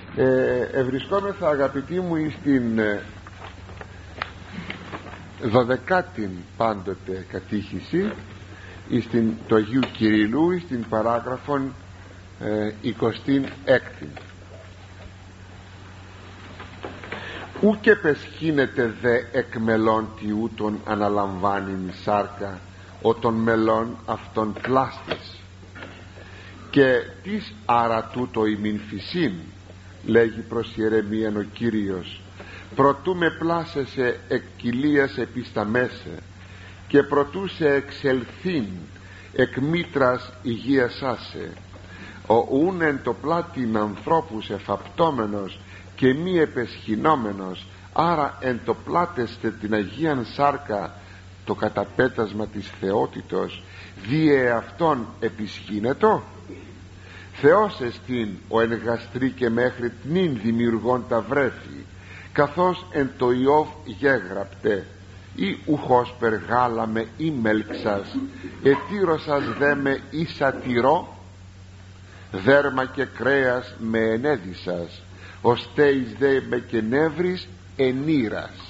Ευρισκόμεθα, αγαπητοί μου, στην 12η πάντοτε κατήχηση του Αγίου Κυριλού, στην παράγραφον 26. Ούκε πεσχύνεται δε εκ μελών τι ούτων αναλαμβάνειν σάρκα ο των μελών αυτών πλάστης, και τις άρα τούτο ημιν φυσίν, λέγει προς Ιερεμίαν ο Κύριος, προτού με πλάσεσαι εκ κοιλίας επισταμέσαι και προτού σε εξελθήν εκ μήτρας υγείασάσε, ο ούν εν το πλάτην ανθρώπους εφαπτώμενος και μη επεσχυνόμενος, άρα εν το πλάτεστε την Αγίαν Σάρκα το καταπέτασμα της θεότητος, διε αυτόν επισχύνετο. Θεός εστίν ο εν γαστρή και μέχρι τνήν δημιουργών τα βρέφη, καθώς εν το Ιώβ γέγραπτε, ή ουχός περγάλαμε ή μέλξας, ετήρωσας δε με ή σατυρό, δέρμα και κρέας με ενέδισας, οστέης δε με και νεύρης ενήρας.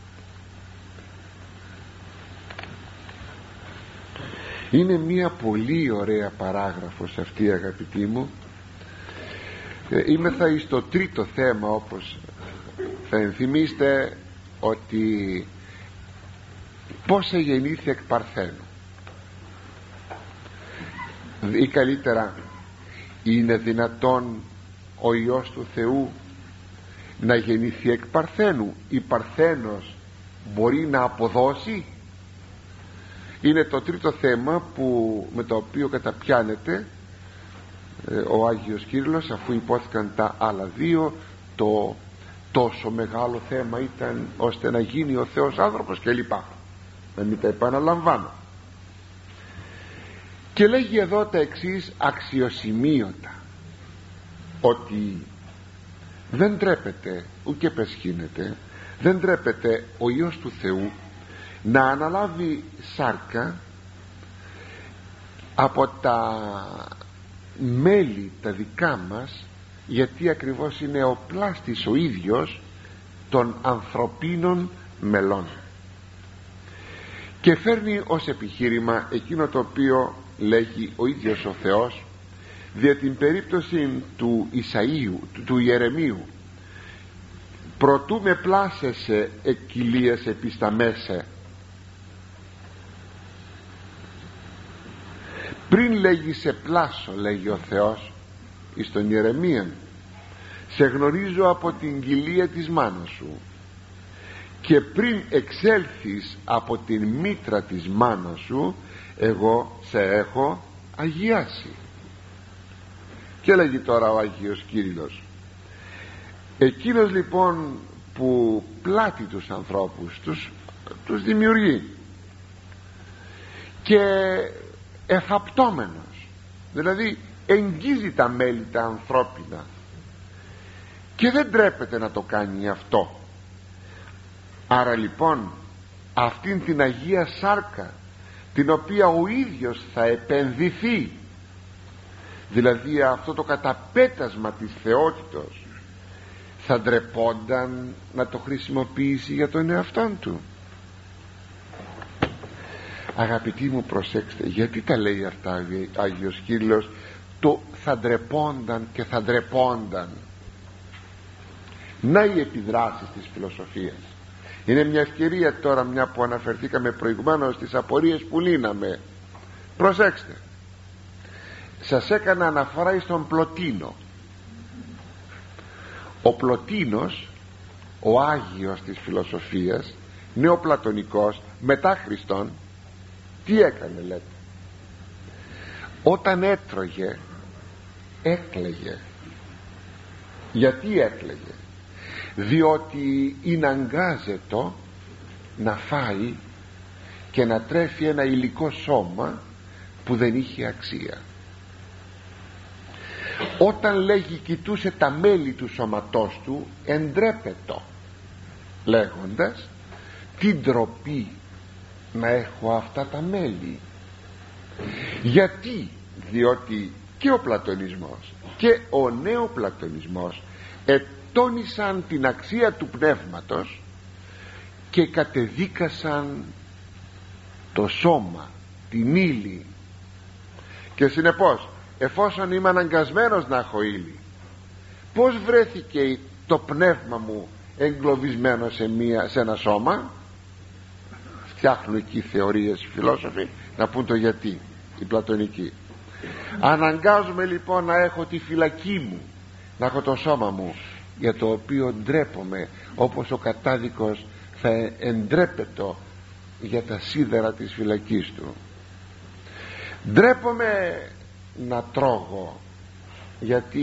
Είναι μια πολύ ωραία παράγραφος αυτή, αγαπητοί μου. Είμεθα εις το τρίτο θέμα, όπως θα ενθυμίστε, ότι πώς εγεννήθη εκ παρθένου, ή καλύτερα, είναι δυνατόν ο Υιός του Θεού να γεννηθεί εκ παρθένου? Η παρθένος μπορεί να αποδώσει? Είναι το τρίτο θέμα με το οποίο καταπιάνεται ο Άγιος Κύριλλος, αφού υπόθηκαν τα άλλα δύο. Το τόσο μεγάλο θέμα ήταν ώστε να γίνει ο Θεός άνθρωπος κλπ. Να μην τα επαναλαμβάνω. Και λέγει εδώ τα εξής αξιοσημείωτα, ότι δεν τρέπεται, ούτε πεσχύνεται, δεν τρέπεται ο Υιός του Θεού να αναλάβει σάρκα από τα μέλη τα δικά μας, γιατί ακριβώς είναι ο πλάστης ο ίδιος των ανθρωπίνων μελών, και φέρνει ως επιχείρημα εκείνο το οποίο λέγει ο ίδιος ο Θεός δια την περίπτωση του Ισαΐου, του Ιερεμίου, προτού με πλάσεσαι εκ κοιλίας επισταμέσαι. Πριν λέγει σε πλάσω, λέγει ο Θεός εις τον Ιερεμίαν, σε γνωρίζω από την κοιλία της μάνας σου, και πριν εξέλθεις από την μήτρα της μάνας σου, εγώ σε έχω αγιάσει. Και λέγει τώρα ο Άγιος Κύριλλος, εκείνος λοιπόν που πλάττει τους ανθρώπους, τους δημιουργεί, και εφαπτώμενος, δηλαδή εγγίζει τα μέλη τα ανθρώπινα, και δεν τρέπεται να το κάνει αυτό. Άρα λοιπόν αυτήν την Αγία Σάρκα, την οποία ο ίδιος θα επενδυθεί, δηλαδή αυτό το καταπέτασμα της θεότητος, θα ντρεπόνταν να το χρησιμοποιήσει για τον εαυτόν του? Αγαπητοί μου, προσέξτε, γιατί τα λέει αυτά ο Άγιος Κύριλλος, το θα ντρεπόνταν και θα ντρεπόνταν. Να οι επιδράσεις της φιλοσοφίας. Είναι μια ευκαιρία τώρα, μια που αναφερθήκαμε προηγουμένως στις απορίες που λύναμε. Προσέξτε, σας έκανα αναφορά στον Πλωτίνο. Ο Πλωτίνος, ο Άγιος της φιλοσοφίας, νεοπλατωνικός, μετά Χριστόν, τι έκανε, λέτε? Όταν έτρωγε έκλαιγε. Γιατί έκλαιγε? Διότι είναι αγκάζετο να φάει και να τρέφει ένα υλικό σώμα που δεν είχε αξία. Όταν, λέγει, κοιτούσε τα μέλη του σώματός του, εντρέπετο, λέγοντας, τι ντροπή να έχω αυτά τα μέλη. Γιατί? Διότι και ο πλατωνισμός και ο νέοπλατωνισμός ετώνησαν την αξία του πνεύματος και κατεδίκασαν το σώμα, την ύλη. Και συνεπώς, εφόσον είμαι αναγκασμένος να έχω ύλη, πως βρέθηκε το πνεύμα μου εγκλωβισμένο σε ένα σώμα? Φτιάχνουν εκεί θεωρίες φιλόσοφοι να πούν το γιατί, οι πλατωνικοί. Αναγκάζομαι λοιπόν να έχω τη φυλακή μου, να έχω το σώμα μου, για το οποίο ντρέπομαι, όπως ο κατάδικος θα εντρέπετο για τα σίδερα της φυλακής του. Ντρέπομαι να τρώγω, γιατί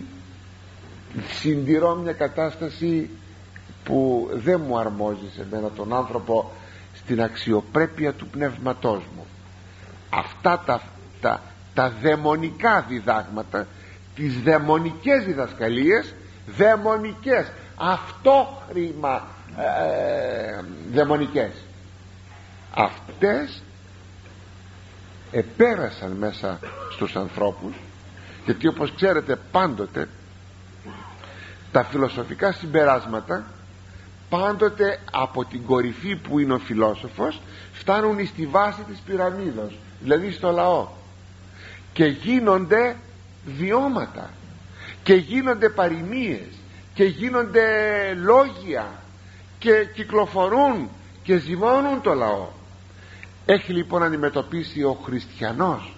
συντηρώ μια κατάσταση που δεν μου αρμόζει σε μένα τον άνθρωπο, στην αξιοπρέπεια του πνεύματός μου. Αυτά τα δαιμονικά διδάγματα, τις δαιμονικές διδασκαλίες, δαιμονικές, αυτόχρημα δαιμονικές, αυτές επέρασαν μέσα στους ανθρώπους, γιατί όπως ξέρετε πάντοτε τα φιλοσοφικά συμπεράσματα πάντοτε από την κορυφή που είναι ο φιλόσοφος φτάνουν στη βάση της πυραμίδας, δηλαδή στο λαό, και γίνονται βιώματα και γίνονται παροιμίες και γίνονται λόγια και κυκλοφορούν και ζυμώνουν το λαό. Έχει λοιπόν αντιμετωπίσει ο χριστιανός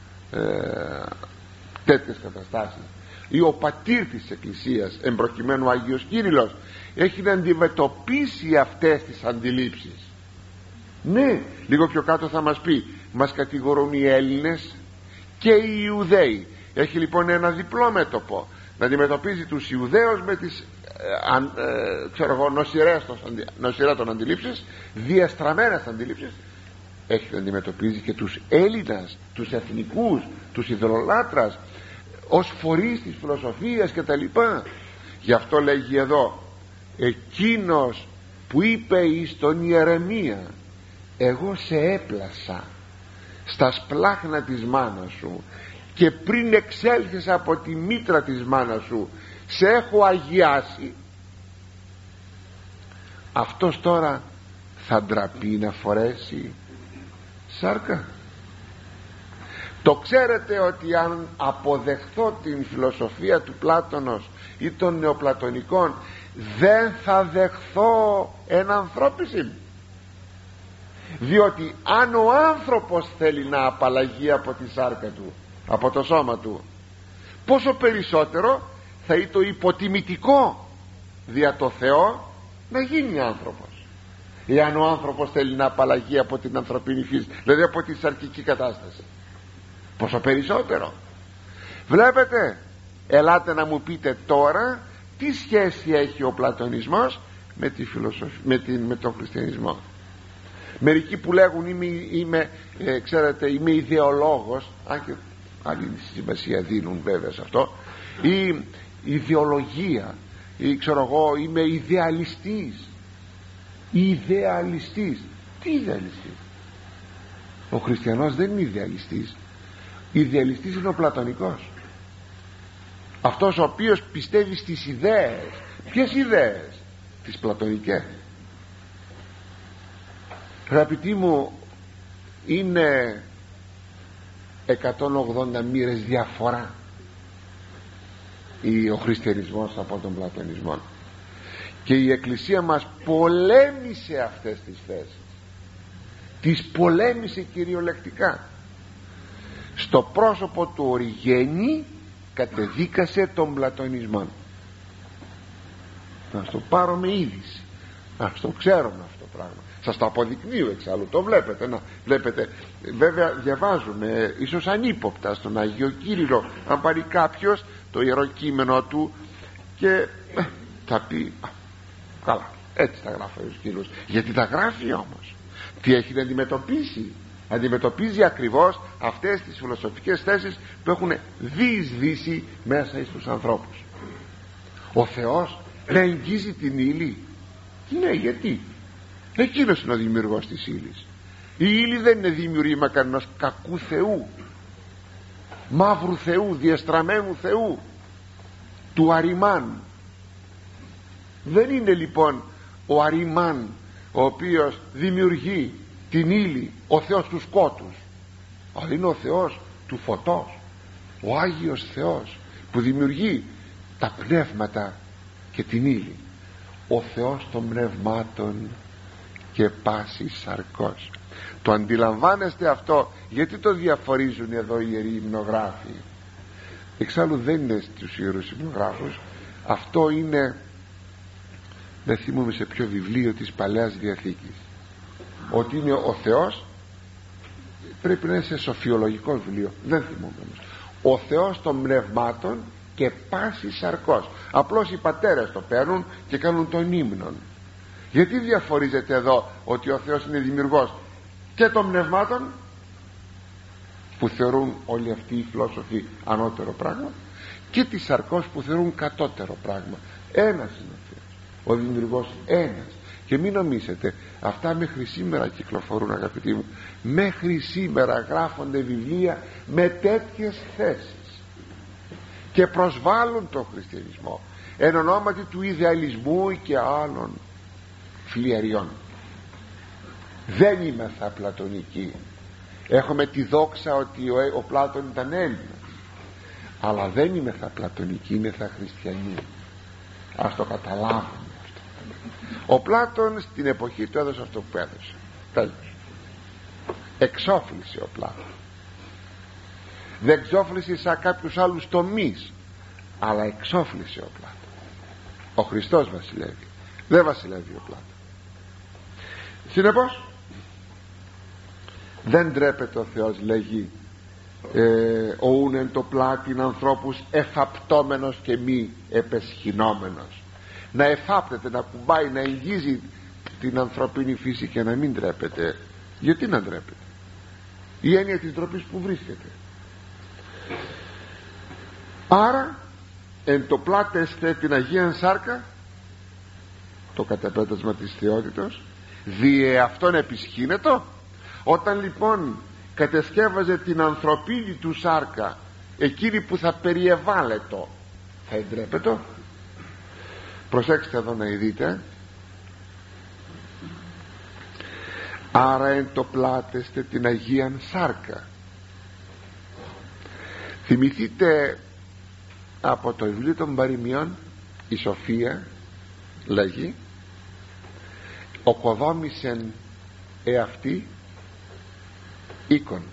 τέτοιες καταστάσεις, ή ο πατήρ της Εκκλησίας, εμπροκειμένου Άγιος Κύριλλος, έχει να αντιμετωπίσει αυτές τις αντιλήψεις. Ναι, λίγο πιο κάτω θα μας πει, μας κατηγορούν οι Έλληνες και οι Ιουδαίοι. Έχει λοιπόν ένα διπλό μέτωπο, να αντιμετωπίζει τους Ιουδαίους με τις νοσηρά των αντιλήψεις, διαστραμμένες αντιλήψεις. Έχει να αντιμετωπίζει και τους Έλληνας, τους εθνικούς, τους ιδωλολάτρας, ως φορείς της φιλοσοφίας και τα λοιπά. Γι' αυτό λέγει εδώ, εκείνος που είπε εις τον Ιερεμία, εγώ σε έπλασα στα σπλάχνα της μάνας σου και πριν εξέλθεις από τη μήτρα της μάνας σου σε έχω αγιάσει. Αυτός τώρα θα ντραπεί να φορέσει σάρκα? Το ξέρετε ότι αν αποδεχθώ την φιλοσοφία του Πλάτωνος ή των νεοπλατωνικών, δεν θα δεχθώ ενανθρώπιση, διότι αν ο άνθρωπος θέλει να απαλλαγεί από τη σάρκα του, από το σώμα του, πόσο περισσότερο θα είναι το υποτιμητικό δια το Θεό να γίνει άνθρωπος. Εάν ο άνθρωπος θέλει να απαλλαγεί από την ανθρωπίνη φύση, δηλαδή από τη σαρκική κατάσταση, πόσο περισσότερο. Βλέπετε, ελάτε να μου πείτε τώρα τι σχέση έχει ο πλατωνισμός με τη φιλοσοφία, με τον χριστιανισμό. Μερικοί που λέγουν είμαι ιδεολόγος, αν και άλλη σημασία δίνουν βέβαια σε αυτό, ή ιδεολογία, ή ξέρω εγώ είμαι ιδεαλιστής. Ιδεαλιστής, τι ιδεαλιστής? Ο χριστιανός δεν είναι ιδεαλιστής. Ιδεαλιστής είναι ο πλατωνικός, αυτός ο οποίος πιστεύει στις ιδέες. Ποιες ιδέες? Τις πλατωνικές. Αγαπητοί μου, είναι 180 μοίρες διαφορά ο χριστιανισμός από τον πλατωνισμό, και η Εκκλησία μας πολέμησε αυτές τις θέσεις, τις πολέμησε κυριολεκτικά. Στο πρόσωπο του Οριγένη κατεδίκασε τον πλατωνισμό. Να στο πάρω με είδηση, να στο ξέρουμε αυτό το πράγμα, σας το αποδεικνύω εξάλλου, το βλέπετε. Να βλέπετε, βέβαια διαβάζουμε ίσως ανύποπτα στον Άγιο Κύριλλο, αν πάρει κάποιος το ιερό κείμενο του και θα πει καλά, έτσι τα γράφει ο Κύριος. Γιατί τα γράφει όμως? Τι έχει να αντιμετωπίσει? Αντιμετωπίζει ακριβώς αυτές τις φιλοσοφικές θέσεις που έχουν διεισδύσει μέσα στους ανθρώπους. Ο Θεός να εγγύζει την ύλη? Ναι, γιατί? Εκείνος είναι ο δημιουργός της ύλης. Η ύλη δεν είναι δημιουργήμα κανένας κακού θεού, μαύρου θεού, διεστραμμένου θεού, του Αριμάν, Δεν είναι λοιπόν ο Αριμάν ο οποίος δημιουργεί την ύλη, ο Θεός του σκότους, αλλά είναι ο Θεός του φωτός, ο Άγιος Θεός που δημιουργεί τα πνεύματα και την ύλη, ο Θεός των πνευμάτων και πάση σαρκός. Το αντιλαμβάνεστε αυτό? Γιατί το διαφορίζουν εδώ οι ιεροί υμνογράφοι? Εξάλλου δεν είναι στους ιερούς υμνογράφους, αυτό είναι, δεν θυμούμαι σε ποιο βιβλίο της Παλαιάς Διαθήκης, ότι είναι ο Θεός, πρέπει να είναι σε σοφιολογικό βιβλίο, δεν θυμούμαι όμως, ο Θεός των πνευμάτων και πάση σαρκός. Απλώς οι πατέρες το παίρνουν και κάνουν τον ύμνον. Γιατί διαφορίζεται εδώ ότι ο Θεός είναι δημιουργός και των πνευμάτων, που θεωρούν όλοι αυτοί οι φιλόσοφοι ανώτερο πράγμα, και της σαρκός που θεωρούν κατώτερο πράγμα? Ένας είναι ο Θεός, ο δημιουργός ένας. Και μην νομίζετε, αυτά μέχρι σήμερα κυκλοφορούν, αγαπητοί μου, μέχρι σήμερα γράφονται βιβλία με τέτοιες θέσεις και προσβάλλουν τον χριστιανισμό εν ονόματι του ιδεαλισμού και άλλων φλιαριών. Δεν είμεθα πλατωνικοί, έχουμε τη δόξα ότι ο Πλάτων ήταν Έλληνας, αλλά δεν είμεθα πλατωνικοί, είμεθα χριστιανοί. Ας το καταλάβουμε αυτό. Ο Πλάτων στην εποχή του έδωσε αυτό που έδωσε, τέλος. Εξόφλησε ο Πλάτων, δεν εξόφλησε σαν κάποιους άλλους τομείς, αλλά εξόφλησε ο Πλάτων. Ο Χριστός βασιλεύει, δεν βασιλεύει ο Πλάτων. Συνεπώς δεν ντρέπεται ο Θεός, λέγει, ο ούνεν το πλάτην ανθρώπους εφαπτώμενος και μη επεσχυνόμενος. Να εφάπτεται, να κουμπάει, να εγγίζει την ανθρωπίνη φύση και να μην ντρέπεται. Γιατί να ντρέπεται? Η έννοια της ντροπής που βρίσκεται. Άρα εν το πλάτεστε την Αγίαν Σάρκα, το καταπέτασμα της θεότητος, διε αυτόν επισχύνετο. Όταν λοιπόν κατεσκεύαζε την ανθρωπίνη του σάρκα, εκείνη που θα περιεβάλλετο, θα εντρέπετο? Προσέξτε εδώ να δείτε. Άρα εν το πλάτεστε την Αγίαν Σάρκα. Θυμηθείτε από το βιβλίο των Παροιμιών, η Σοφία λέγει, οκοδόμησεν εαυτή οίκον,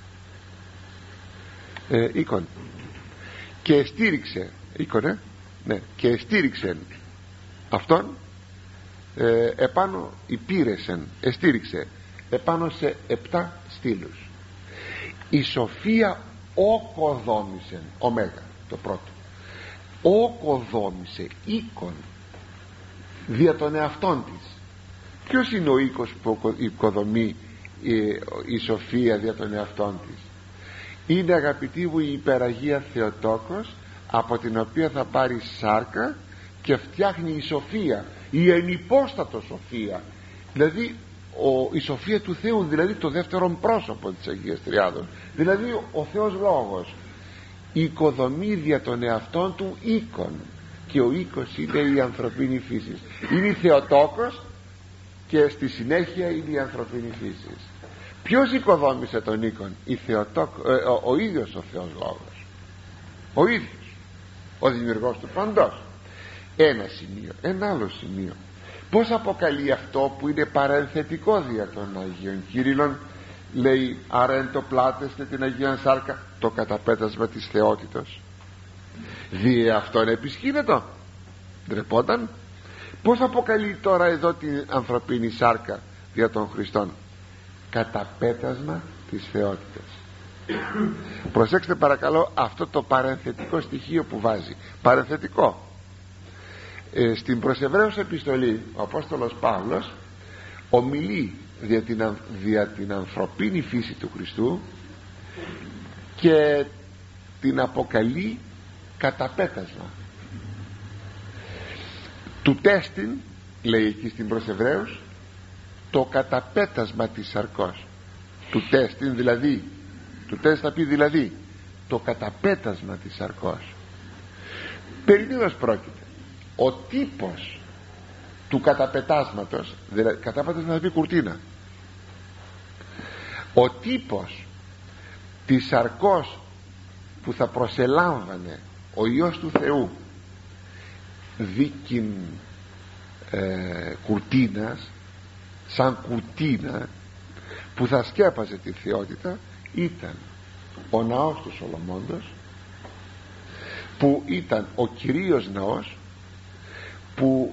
και στήριξε οίκον, ναι, και στήριξε αυτόν επάνω, υπήρεσεν, εστήριξε επάνω σε 7 στήλους. Η Σοφία οκοδόμησεν, ωμέγα το πρώτο, οκοδόμησε οίκον δια των εαυτών της. Ποιος είναι ο οίκος που οικοδομεί η Σοφία δια των εαυτών της? Είναι, αγαπητοί μου, η υπεραγία Θεοτόκος, από την οποία θα πάρει σάρκα και φτιάχνει η Σοφία, η ενυπόστατο Σοφία, δηλαδή η Σοφία του Θεού, δηλαδή το δεύτερο πρόσωπο της Αγίας Τριάδος, δηλαδή ο Θεός Λόγος. Η οικοδομή δια των εαυτών του οίκον, και ο οίκος είναι η ανθρωπίνη φύση, είναι η Θεοτόκος και στη συνέχεια είναι η ανθρωπίνη φύση. Ποιος οικοδόμησε τον οίκον? Ο ίδιος ο Θεός Λόγος, ο ίδιος ο δημιουργός του παντός. Ένα σημείο. Ένα άλλο σημείο, πως αποκαλεί αυτό που είναι παρενθετικό δια των Αγίων Κύριλλων? Λέει, άρα εν το πλάτεστε την Αγίαν Σάρκα, το καταπέτασμα της θεότητος, διε αυτόν επισχύνετο, ντρεπόταν. Πως αποκαλεί τώρα εδώ την ανθρωπίνη σάρκα δια των Χριστών? Καταπέτασμα της θεότητας. Προσέξτε παρακαλώ αυτό το παρενθετικό στοιχείο που βάζει, παρενθετικό. Στην προς Εβραίους επιστολή ο Απόστολος Παύλος ομιλεί δια την ανθρωπίνη φύση του Χριστού και την αποκαλεί καταπέτασμα του τέστην, λέει εκεί στην προς Εβραίους, το καταπέτασμα της σαρκός του τέστην, δηλαδή του τεστ θα πει δηλαδή το καταπέτασμα της σαρκός. Περί τίνος πρόκειται? Ο τύπος του καταπετάσματος, δηλαδή κατάπετασμα θα πει κουρτίνα, ο τύπος της σαρκός που θα προσελάμβανε ο Υιός του Θεού δίκην κουρτίνας, σαν κουρτίνα που θα σκέπαζε τη θεότητα, ήταν ο ναός του Σολομώντος, που ήταν ο κυρίως ναός που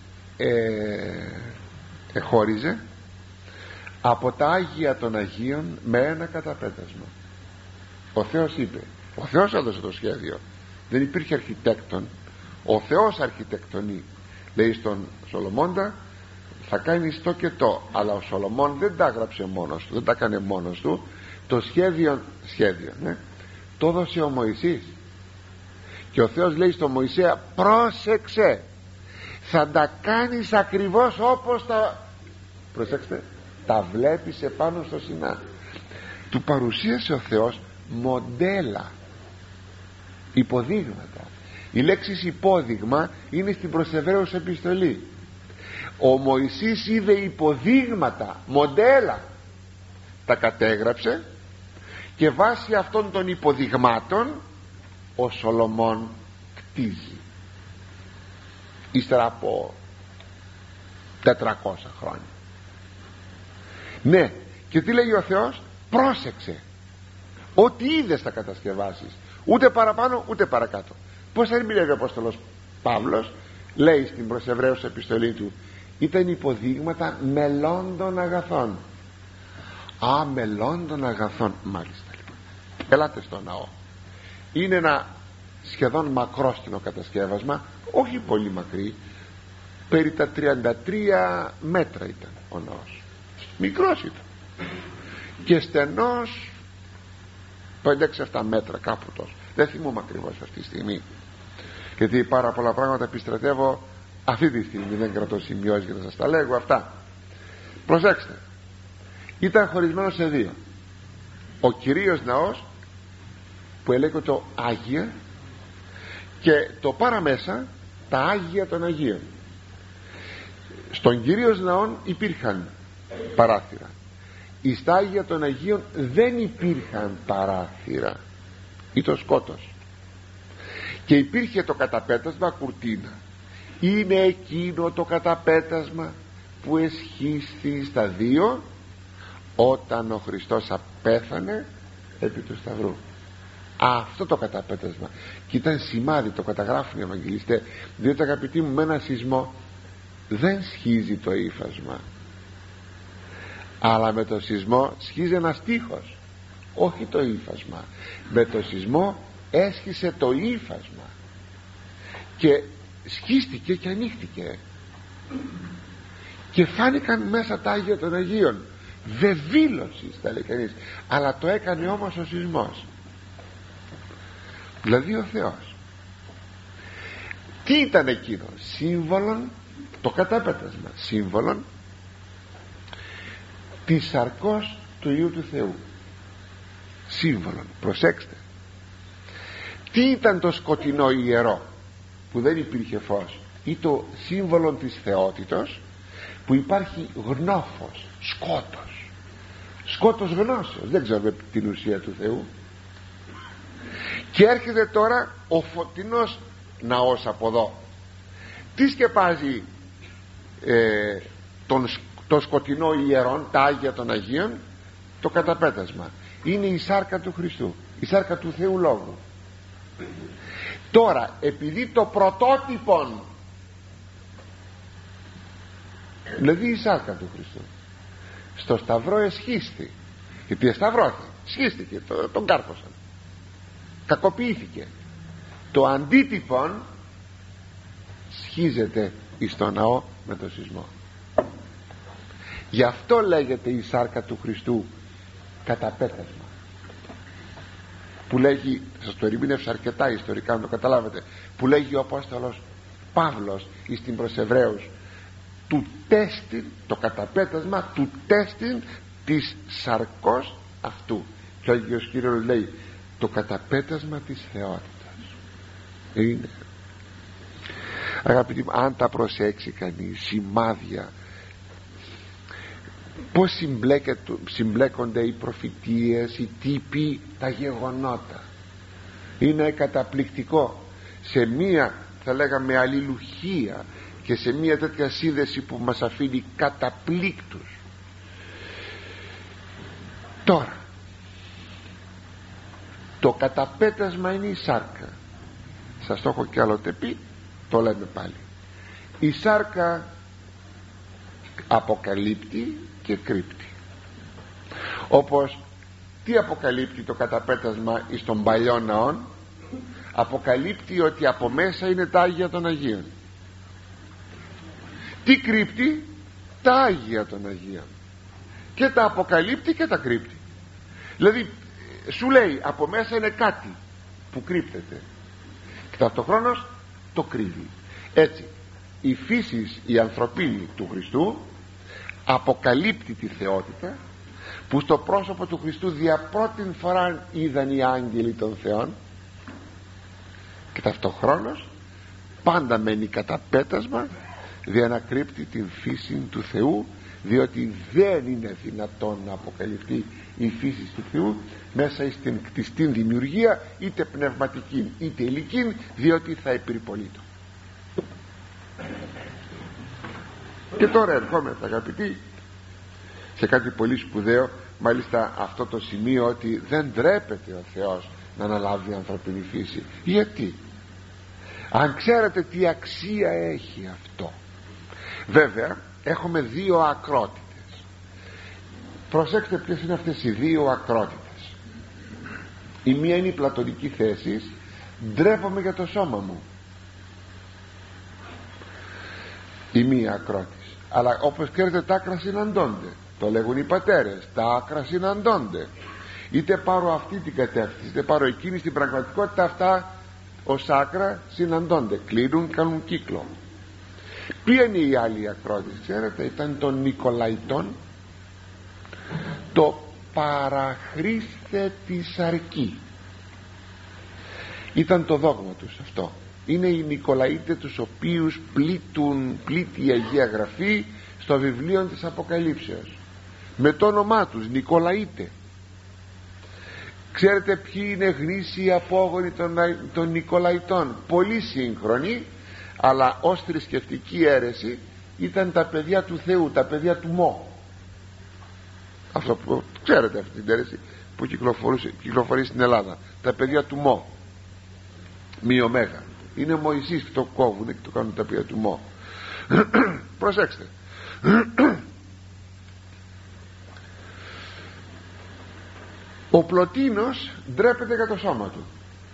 χώριζε από τα Άγια των Αγίων με ένα καταπέτασμα. Ο Θεός είπε, ο Θεός έδωσε το σχέδιο, δεν υπήρχε αρχιτέκτον, ο Θεός αρχιτεκτονεί. Λέει στον Σολομώντα, θα κάνεις το και το, αλλά ο Σολομών δεν τα έγραψε μόνος του, δεν τα έκανε μόνος του, το σχέδιο ναι, το έδωσε ο Μωυσής. Και ο Θεός λέει στον Μωυσέα, πρόσεξε, θα τα κάνεις ακριβώς όπως τα, προσέξτε, τα βλέπεις επάνω στο Σινά. Του παρουσίασε ο Θεός μοντέλα, υποδείγματα. Η λέξη υπόδειγμα είναι στην προς Εβραίους επιστολή. Ο Μωυσής είδε υποδείγματα, μοντέλα, τα κατέγραψε, και βάσει αυτών των υποδειγμάτων ο Σολομών κτίζει ύστερα από 400 χρόνια. Ναι, και τι λέει ο Θεός? Πρόσεξε, ό,τι είδες θα κατασκευάσεις, ούτε παραπάνω ούτε παρακάτω. Πώς θα μιλάει ο Απόστολος Παύλος? Λέει στην προς Εβραίους επιστολή του, ήταν υποδείγματα μελλόντων αγαθών. Α, μελλόντων αγαθών, μάλιστα. Λοιπόν, ελάτε στο ναό. Είναι ένα σχεδόν μακρόστινο κατασκεύασμα, όχι πολύ μακρύ, περί τα 33 μέτρα ήταν ο ναός, μικρός ήταν, και στενός 5-6-7 μέτρα, κάπου τόσο, δεν θυμούμαι ακριβώς αυτή τη στιγμή, γιατί πάρα πολλά πράγματα επιστρατεύω αυτή τη στιγμή, δεν κρατώ σημειώσεις για να σας τα λέγω αυτά. Προσέξτε, ήταν χωρισμένο σε δύο. Ο κυρίως ναός που ελέγχεται το Άγια, και το παραμέσα τα Άγια των Αγίων. Στον κυρίως ναόν υπήρχαν παράθυρα, εις τα Άγια των Αγίων δεν υπήρχαν παράθυρα, ήταν σκότος, και υπήρχε το καταπέτασμα κουρτίνα. Είναι εκείνο το καταπέτασμα που εσχίστη στα δύο όταν ο Χριστός απέθανε επί του Σταυρού. Αυτό το καταπέτασμα, και ήταν σημάδι, το καταγράφουν οι Ευαγγελιστές, διότι αγαπητοί μου, με ένα σεισμό δεν σχίζει το ύφασμα, αλλά με το σεισμό σχίζει ένας τείχος, όχι το ύφασμα. Με το σεισμό έσχισε το ύφασμα και σχίστηκε και ανοίχτηκε, και φάνηκαν μέσα τα Άγια των Αγίων. Βεβήλωσης θα λέει κανείς, αλλά το έκανε όμως ο σεισμός, δηλαδή ο Θεός. Τι ήταν εκείνο? Σύμβολον, το κατάπετασμα, σύμβολον της σαρκός του Υιού του Θεού. Σύμβολον, προσέξτε. Τι ήταν το σκοτεινό ιερό που δεν υπήρχε φως? Ή το σύμβολον της θεότητος, που υπάρχει γνώφος, σκότος, σκότος γνώσεως, δεν ξέρουμε την ουσία του Θεού. Και έρχεται τώρα ο φωτεινός ναός από εδώ. Τι σκεπάζει το σκοτεινό ιερόν, τα Άγια των Αγίων? Το καταπέτασμα. Είναι η σάρκα του Χριστού, η σάρκα του Θεού Λόγου. Τώρα, επειδή το πρωτότυπον, δηλαδή η σάρκα του Χριστού, στο σταυρό εσχίστη, γιατί εσταυρώθηκε, σχίστηκε, τον κάρπωσαν, κακοποιήθηκε. Το αντίτυπον σχίζεται εις το ναό με το σεισμό. Γι' αυτό λέγεται η σάρκα του Χριστού καταπέτασμα, που λέγει, σας το ερμήνευσα αρκετά ιστορικά να το καταλάβετε, που λέγει ο Απόστολος Παύλος εις την προς Εβραίους, του τέστην, το καταπέτασμα του τέστην της σαρκός αυτού. Και ο Άγιος Κύριος λέει, το καταπέτασμα της θεότητας είναι. Αγαπητοί μου, αν τα προσέξει κανείς, σημάδια, πως συμπλέκονται οι προφητείες, οι τύποι, τα γεγονότα, είναι καταπληκτικό. Σε μία, θα λέγαμε, αλληλουχία και σε μία τέτοια σύνδεση που μας αφήνει καταπλήκτους. Τώρα το καταπέτασμα είναι η σάρκα. Σας το έχω κι άλλοτε πει, το λέμε πάλι. Η σάρκα αποκαλύπτει και κρύπτει. Όπως τι αποκαλύπτει το καταπέτασμα εις των παλιών ναών? Αποκαλύπτει ότι από μέσα είναι τα Άγια των Αγίων. Τι κρύπτει? Τα Άγια των Αγίων. Και τα αποκαλύπτει και τα κρύπτει. Δηλαδή σου λέει από μέσα είναι κάτι που κρύπτεται και ταυτοχρόνως το κρύβει. Έτσι η φύση η ανθρωπίνη του Χριστού αποκαλύπτει τη θεότητα που στο πρόσωπο του Χριστού δια πρώτην φορά είδαν οι άγγελοι των Θεών, και ταυτοχρόνως πάντα μένει καταπέτασμα διανακρύπτει την φύση του Θεού, διότι δεν είναι δυνατόν να αποκαλυφθεί η φύση του Θεού μέσα στην κτιστή δημιουργία, είτε πνευματική είτε υλική, διότι θα επιρρυπολείτο. Και τώρα ερχόμεθα, αγαπητοί, σε κάτι πολύ σπουδαίο, μάλιστα αυτό το σημείο, ότι δεν ντρέπεται ο Θεός να αναλάβει η ανθρωπινή φύση. Γιατί? Αν ξέρετε τι αξία έχει αυτό. Βέβαια έχουμε δύο ακρότητες. Προσέξτε ποιες είναι αυτές οι δύο ακρότητες. Η μία είναι η πλατωνική θέση, ντρέπομαι για το σώμα μου, η μία ακρότηση. Αλλά όπως ξέρετε τα άκρα συναντώνται, το λέγουν οι πατέρες, τα άκρα συναντώνται. Είτε πάρω αυτή την κατεύθυνση είτε πάρω εκείνη, στην πραγματικότητα αυτά ως άκρα συναντώνται, κλείνουν, κάνουν κύκλο. Ποια είναι η άλλη ακρότηση? Ξέρετε, ήταν των Νικολαϊτών, το παραχρήστε της αρκή. Ήταν το δόγμα τους αυτό. Είναι οι Νικολαίτες, τους οποίους πλήττει η Αγία Γραφή στο βιβλίο της Αποκαλύψεως με το όνομά τους, Νικολαίτε. Ξέρετε ποιοι είναι γνήσιοι απόγονοι των Νικολαϊτών? Πολύ σύγχρονοι, αλλά ως θρησκευτική αίρεση ήταν τα παιδιά του Θεού, τα παιδιά του Μω. Αυτό που ξέρετε, αυτή την αίρεση που κυκλοφορεί στην Ελλάδα, τα παιδιά του Μω, μη ωμέγα. Είναι Μωυσής και το κόβουν και το κάνουν τα παιδιά του Μω. Προσέξτε. Ο Πλωτίνος ντρέπεται για το σώμα του.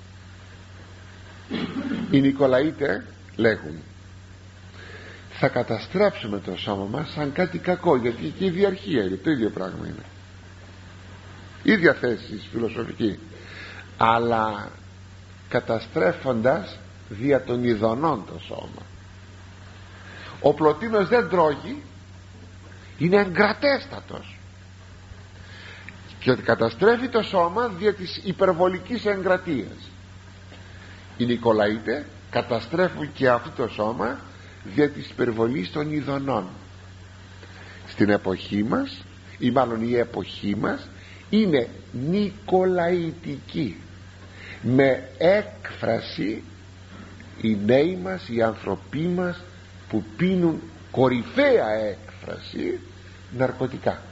Οι Νικολαίτες λέγουν θα καταστρέψουμε το σώμα μας σαν κάτι κακό, γιατί και η διαρχία είναι το ίδιο πράγμα, είναι ίδια θέση φιλοσοφική, αλλά καταστρέφοντας δια των ειδονών το σώμα. Ο Πλωτίνος δεν τρώγει, είναι εγκρατέστατος και καταστρέφει το σώμα δια της υπερβολικής εγκρατείας. Οι Νικολαίτες καταστρέφουν και αυτό το σώμα δια της υπερβολής των ειδονών. Στην εποχή μας, ή μάλλον η εποχή μας είναι νικολαητική, με έκφραση οι νέοι μας, οι άνθρωποι μας που πίνουν, κορυφαία έκφραση, ναρκωτικά.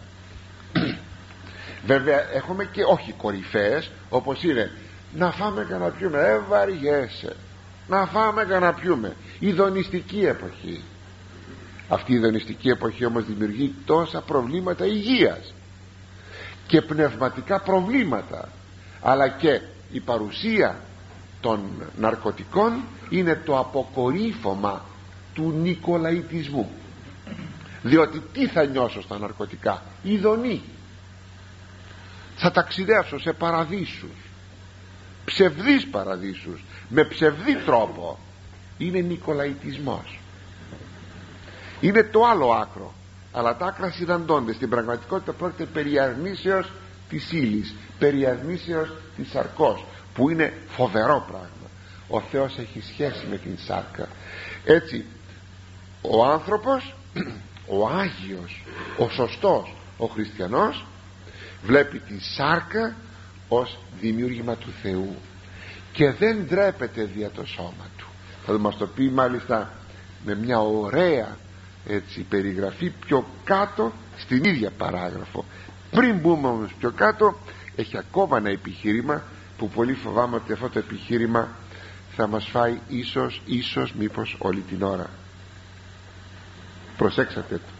Βέβαια έχουμε και όχι κορυφαίες, όπως είναι να φάμε και να πιούμε, βαριέσαι, να φάμε και να πιούμε. Ειδονιστική εποχή. Αυτή η ειδονιστική εποχή όμως δημιουργεί τόσα προβλήματα υγείας και πνευματικά προβλήματα, αλλά και η παρουσία των ναρκωτικών είναι το αποκορύφωμα του νικολαϊτισμού. Διότι τι θα νιώσω στα ναρκωτικά? Ειδονή. Θα ταξιδεύσω σε παραδείσους, ψευδείς παραδείσους, με ψευδή τρόπο. Είναι νικολαϊτισμός. Είναι το άλλο άκρο, αλλά τα άκρα συναντώνται. Στην πραγματικότητα πρόκειται περί αρνήσεως της ύλης, περί αρνήσεως της σαρκός, που είναι φοβερό πράγμα. Ο Θεός έχει σχέση με την σάρκα. Έτσι ο άνθρωπος, ο Άγιος, ο σωστός, ο χριστιανός βλέπει τη σάρκα ως δημιούργημα του Θεού και δεν ντρέπεται δια το σώμα του. Θα μας το πει μάλιστα με μια ωραία έτσι περιγραφή πιο κάτω στην ίδια παράγραφο. Πριν μπούμε όμως πιο κάτω, έχει ακόμα ένα επιχείρημα που πολύ φοβάμαι ότι αυτό το επιχείρημα θα μας φάει ίσως μήπως όλη την ώρα. Προσέξατε το.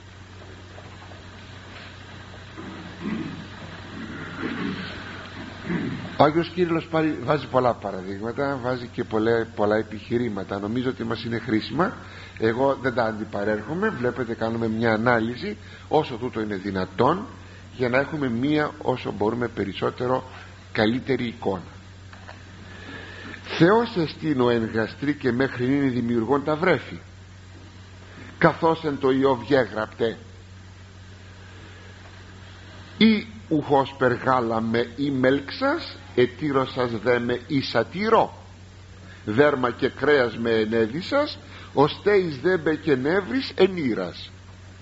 Ο Άγιος Κύριλλος βάζει πολλά παραδείγματα, βάζει και πολλά επιχειρήματα. Νομίζω ότι μας είναι χρήσιμα. Εγώ δεν τα αντιπαρέρχομαι. Βλέπετε, κάνουμε μια ανάλυση όσο τούτο είναι δυνατόν, για να έχουμε μία όσο μπορούμε περισσότερο καλύτερη εικόνα. Θεός εστίν ο εν γαστρή και μέχρι νυν δημιουργών τα βρέφη, καθώς εν το Ιώβ γέγραπτε, ή ουχός περγάλα με ή μέλξας, ετήρωσας δε με ή σατυρό, δέρμα και κρέας με ενέδισας, ώστε εις δέμπε και νεύρης ενήρας.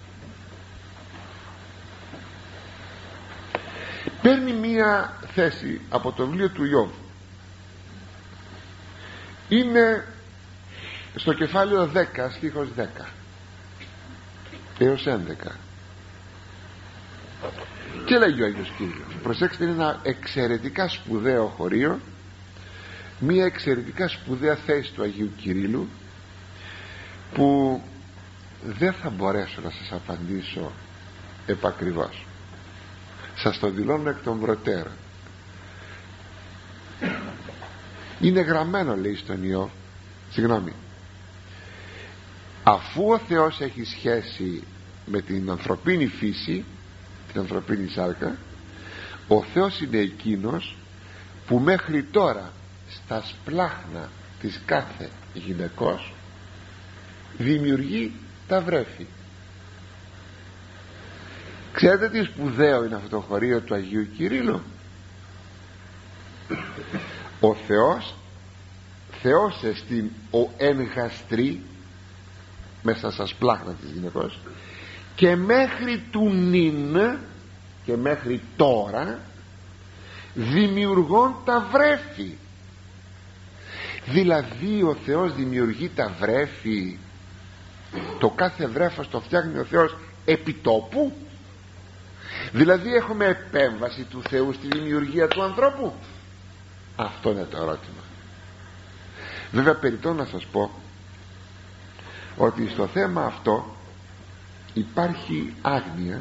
Παίρνει μία θέση από το βιβλίο του Ιώβ. Είναι στο κεφάλαιο 10 στίχος 10 έως 11 και λέγει ο Άγιος Κύριλλος, προσέξτε, είναι ένα εξαιρετικά σπουδαίο χωρίο, μία εξαιρετικά σπουδαία θέση του Αγίου Κυρίλλου, που δεν θα μπορέσω να σας απαντήσω επακριβώς. Σας το δηλώνω εκ των προτέρων. Είναι γραμμένο, λέει στον Ιώβ, αφού ο Θεός έχει σχέση με την ανθρωπίνη φύση, την ανθρωπίνη σάρκα, ο Θεός είναι εκείνος που μέχρι τώρα στα σπλάχνα της κάθε γυναικός δημιουργεί τα βρέφη. Ξέρετε τι σπουδαίο είναι αυτό το χωρίο του Αγίου Κυρίλλου? Ο Θεός εστίν ο εν γαστρή, μέσα στα σπλάχνα της γυναικός, και μέχρι του νυν, και μέχρι τώρα, δημιουργών τα βρέφη. Δηλαδή ο Θεός δημιουργεί τα βρέφη, το κάθε βρέφος το φτιάχνει ο Θεός επιτόπου. Δηλαδή έχουμε επέμβαση του Θεού στη δημιουργία του ανθρώπου. Αυτό είναι το ερώτημα. Βέβαια περιττό να σας πω ότι στο θέμα αυτό υπάρχει άγνοια.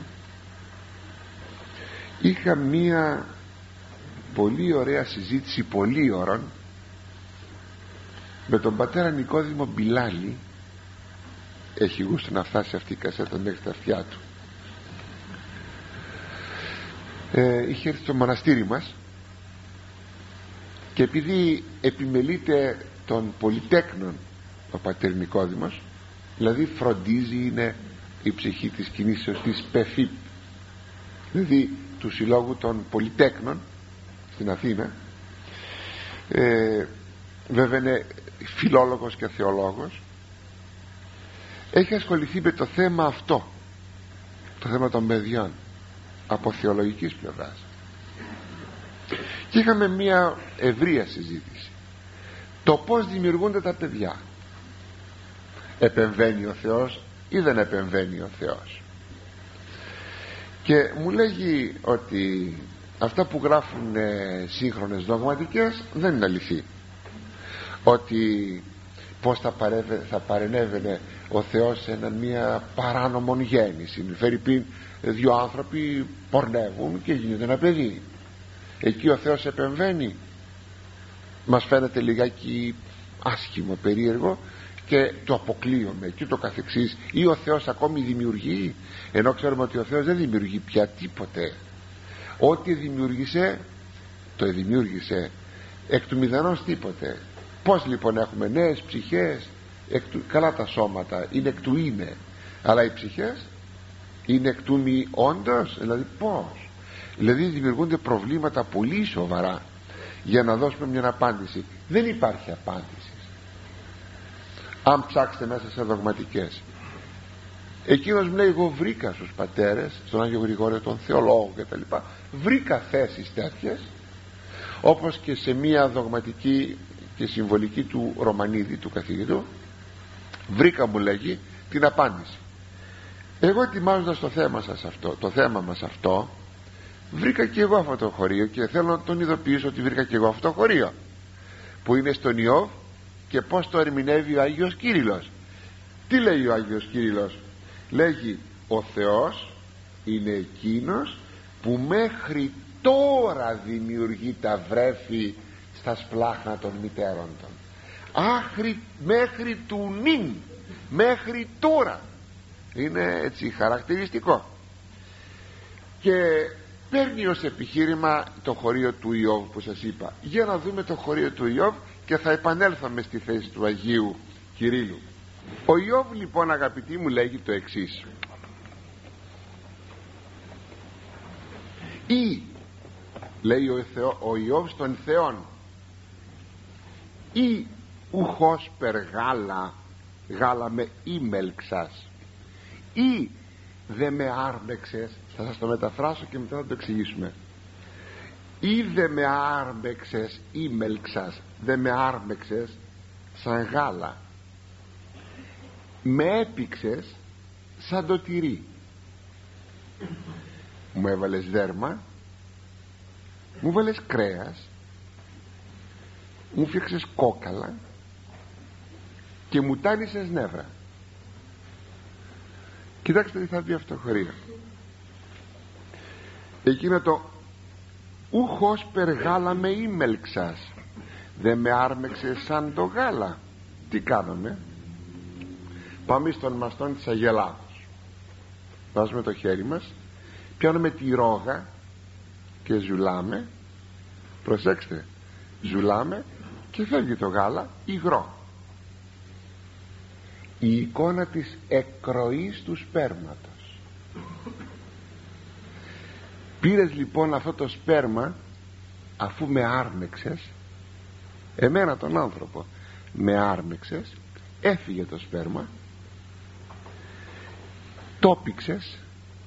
Είχα μία πολύ ωραία συζήτηση πολλή ώρων με τον πατέρα Νικόδημο Μπιλάλη. Έχει γούστο να φτάσει αυτή η κασέτα μέχρι τα αυτιά του. Είχε έρθει στο μοναστήρι μας και επειδή επιμελείται των πολυτέκνων ο πατέρ Νικόδημος, δηλαδή φροντίζει, είναι η ψυχή της κινήσεως της ΠΕΦΙΠ, δηλαδή του Συλλόγου των Πολυτέκνων στην Αθήνα, βέβαια είναι φιλόλογος και θεολόγος. Έχει ασχοληθεί με το θέμα αυτό, το θέμα των παιδιών, από θεολογικής πλευράς, και είχαμε μια ευρεία συζήτηση. Το πως δημιουργούνται τα παιδιά, επεμβαίνει ο Θεός ή δεν επεμβαίνει ο Θεός? Και μου λέγει ότι αυτά που γράφουν σύγχρονες δογματικές δεν είναι αληθή, ότι πως θα παρενέβαινε ο Θεός σε μια παράνομον γέννηση. Φερειπίν, δύο άνθρωποι πορνεύουν και γίνεται ένα παιδί, εκεί ο Θεός επεμβαίνει? Μας φαίνεται λιγάκι άσχημο, περίεργο, και το αποκλείουμε και το καθεξής. Ή ο Θεός ακόμη δημιουργεί, ενώ ξέρουμε ότι ο Θεός δεν δημιουργεί πια τίποτε. Ό,τι δημιούργησε, το δημιούργησε εκ του μηδενός τίποτε. Πώς λοιπόν έχουμε νέες ψυχές? Καλά, τα σώματα είναι εκ του είναι, αλλά οι ψυχές είναι εκ του μη όντως. Δηλαδή πώς? Δηλαδή δημιουργούνται προβλήματα πολύ σοβαρά για να δώσουμε μια απάντηση. Δεν υπάρχει απάντηση. αν ψάξετε μέσα σε δογματικές. Εκείνος μου λέει, εγώ βρήκα στους πατέρες, στον Άγιο Γρηγόριο τον θεολόγο και τα λοιπά, βρήκα θέσεις τέτοιες, όπως και σε μία δογματική και συμβολική του Ρωμανίδη, του καθηγητού, βρήκα, μου λέγει, την απάντηση. Εγώ ετοιμάζοντας το θέμα μας αυτό, βρήκα και εγώ αυτό το χωρίο και θέλω να τον ειδοποιήσω ότι βρήκα και εγώ αυτό το χωρίο που είναι στον Ιώβ και πως το ερμηνεύει ο Άγιος Κύριλλος. Τι λέει ο Άγιος Κύριλλος? Λέγει, ο Θεός είναι εκείνος που μέχρι τώρα δημιουργεί τα βρέφη στα σπλάχνα των μητέρων των. Μέχρι του νυν, μέχρι τώρα. Είναι έτσι χαρακτηριστικό. Και παίρνει ως επιχείρημα το χωρίο του Ιώβ που σας είπα. Για να δούμε το χωρίο του Ιώβ και θα επανέλθουμε στη θέση του Αγίου Κυρίλλου. Ο Ιώβ λοιπόν, αγαπητοί μου, λέγει το εξής: ή, λέει ο Ιώβ στον Θεόν, ή ουχός περγάλα, γάλα με ήμελξας, ή δε με άρμεξες. Θα σας το μεταφράσω και μετά θα το εξηγήσουμε. Ή δε με άρμεξες ήμελξας, δε με άρμεξες σαν γάλα, με έπιξες σαν το τυρί. Μου έβαλες δέρμα, μου βάλες κρέας, μου φτιάξες κόκαλα και μου τάνισες νεύρα. Κοιτάξτε τι θα πει αυτό το χωρίο. Εκείνο το ούχος περγάλα με ήμελξας, δεν με άρμεξε σαν το γάλα. Τι κάνουμε? Πάμε στον μαστόν της αγελάδος, βάζουμε το χέρι μας, πιάνουμε τη ρόγα και ζουλάμε. Προσέξτε, ζουλάμε και φεύγει το γάλα υγρό. Η εικόνα της εκροής του σπέρματος. Πήρες λοιπόν αυτό το σπέρμα, αφού με άρμεξες, εμένα τον άνθρωπο με άρμεξες, έφυγε το σπέρμα, το πήξες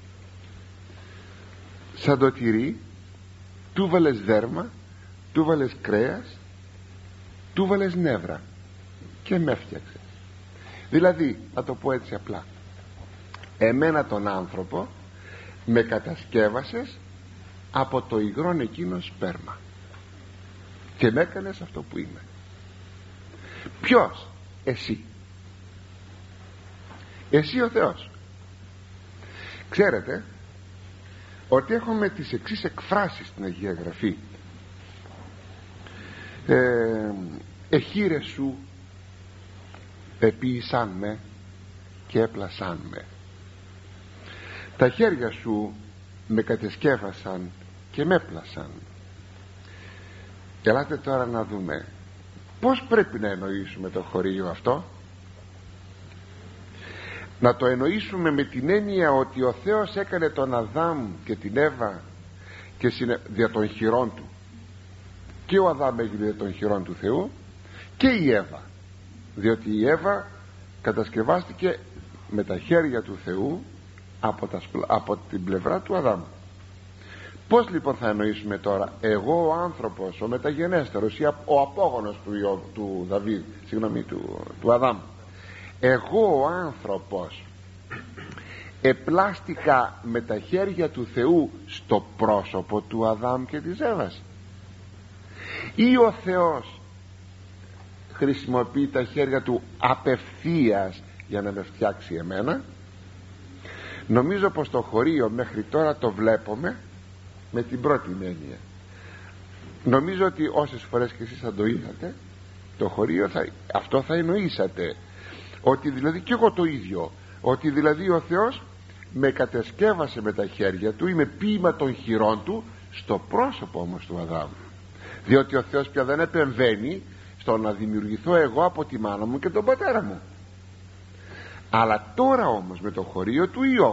σαν το τυρί, του βάλες δέρμα, του βάλες κρέας, του βάλες νεύρα και με έφτιαξες. Δηλαδή, θα το πω έτσι απλά, εμένα τον άνθρωπο με κατασκεύασες από το υγρόν εκείνο σπέρμα και με έκανες αυτό που είμαι. Ποιος? Εσύ. Εσύ ο Θεός. Ξέρετε ότι έχουμε τις εξής εκφράσεις στην Αγία Γραφή. Εχείρες σου επίησαν με και έπλασαν με. Τα χέρια σου με κατεσκεύασαν και με έπλασαν. Ελάτε τώρα να δούμε πώς πρέπει να εννοήσουμε το χωρίο αυτό. Να το εννοήσουμε με την έννοια ότι ο Θεός έκανε τον Αδάμ και την Εύα και δια των χειρών του. Και ο Αδάμ έγινε δια των χειρών του Θεού και η Εύα, διότι η Εύα κατασκευάστηκε με τα χέρια του Θεού από την πλευρά του Αδάμ. Πώς λοιπόν θα εννοήσουμε τώρα εγώ ο άνθρωπος, ο μεταγενέστερος ή ο απόγονος του Δαβίδ, του Αδάμ, εγώ ο άνθρωπος επλάστηκα με τα χέρια του Θεού στο πρόσωπο του Αδάμ και της Εύας, ή ο Θεός χρησιμοποιεί τα χέρια του απευθείας για να με φτιάξει εμένα? Νομίζω πως το χωρίο μέχρι τώρα το βλέπουμε με την πρώτη έννοια. Νομίζω ότι όσες φορές και εσείς θα το είδατε το χωρίο, αυτό θα εννοήσατε, ότι δηλαδή και εγώ το ίδιο, ότι δηλαδή ο Θεός με κατασκεύασε με τα χέρια του ή με ποίημα των χειρών του στο πρόσωπο όμως του Αδάμ, διότι ο Θεός πια δεν επεμβαίνει στο να δημιουργηθώ εγώ από τη μάνα μου και τον πατέρα μου. Αλλά τώρα όμως με το χωρίο του Ιώβ,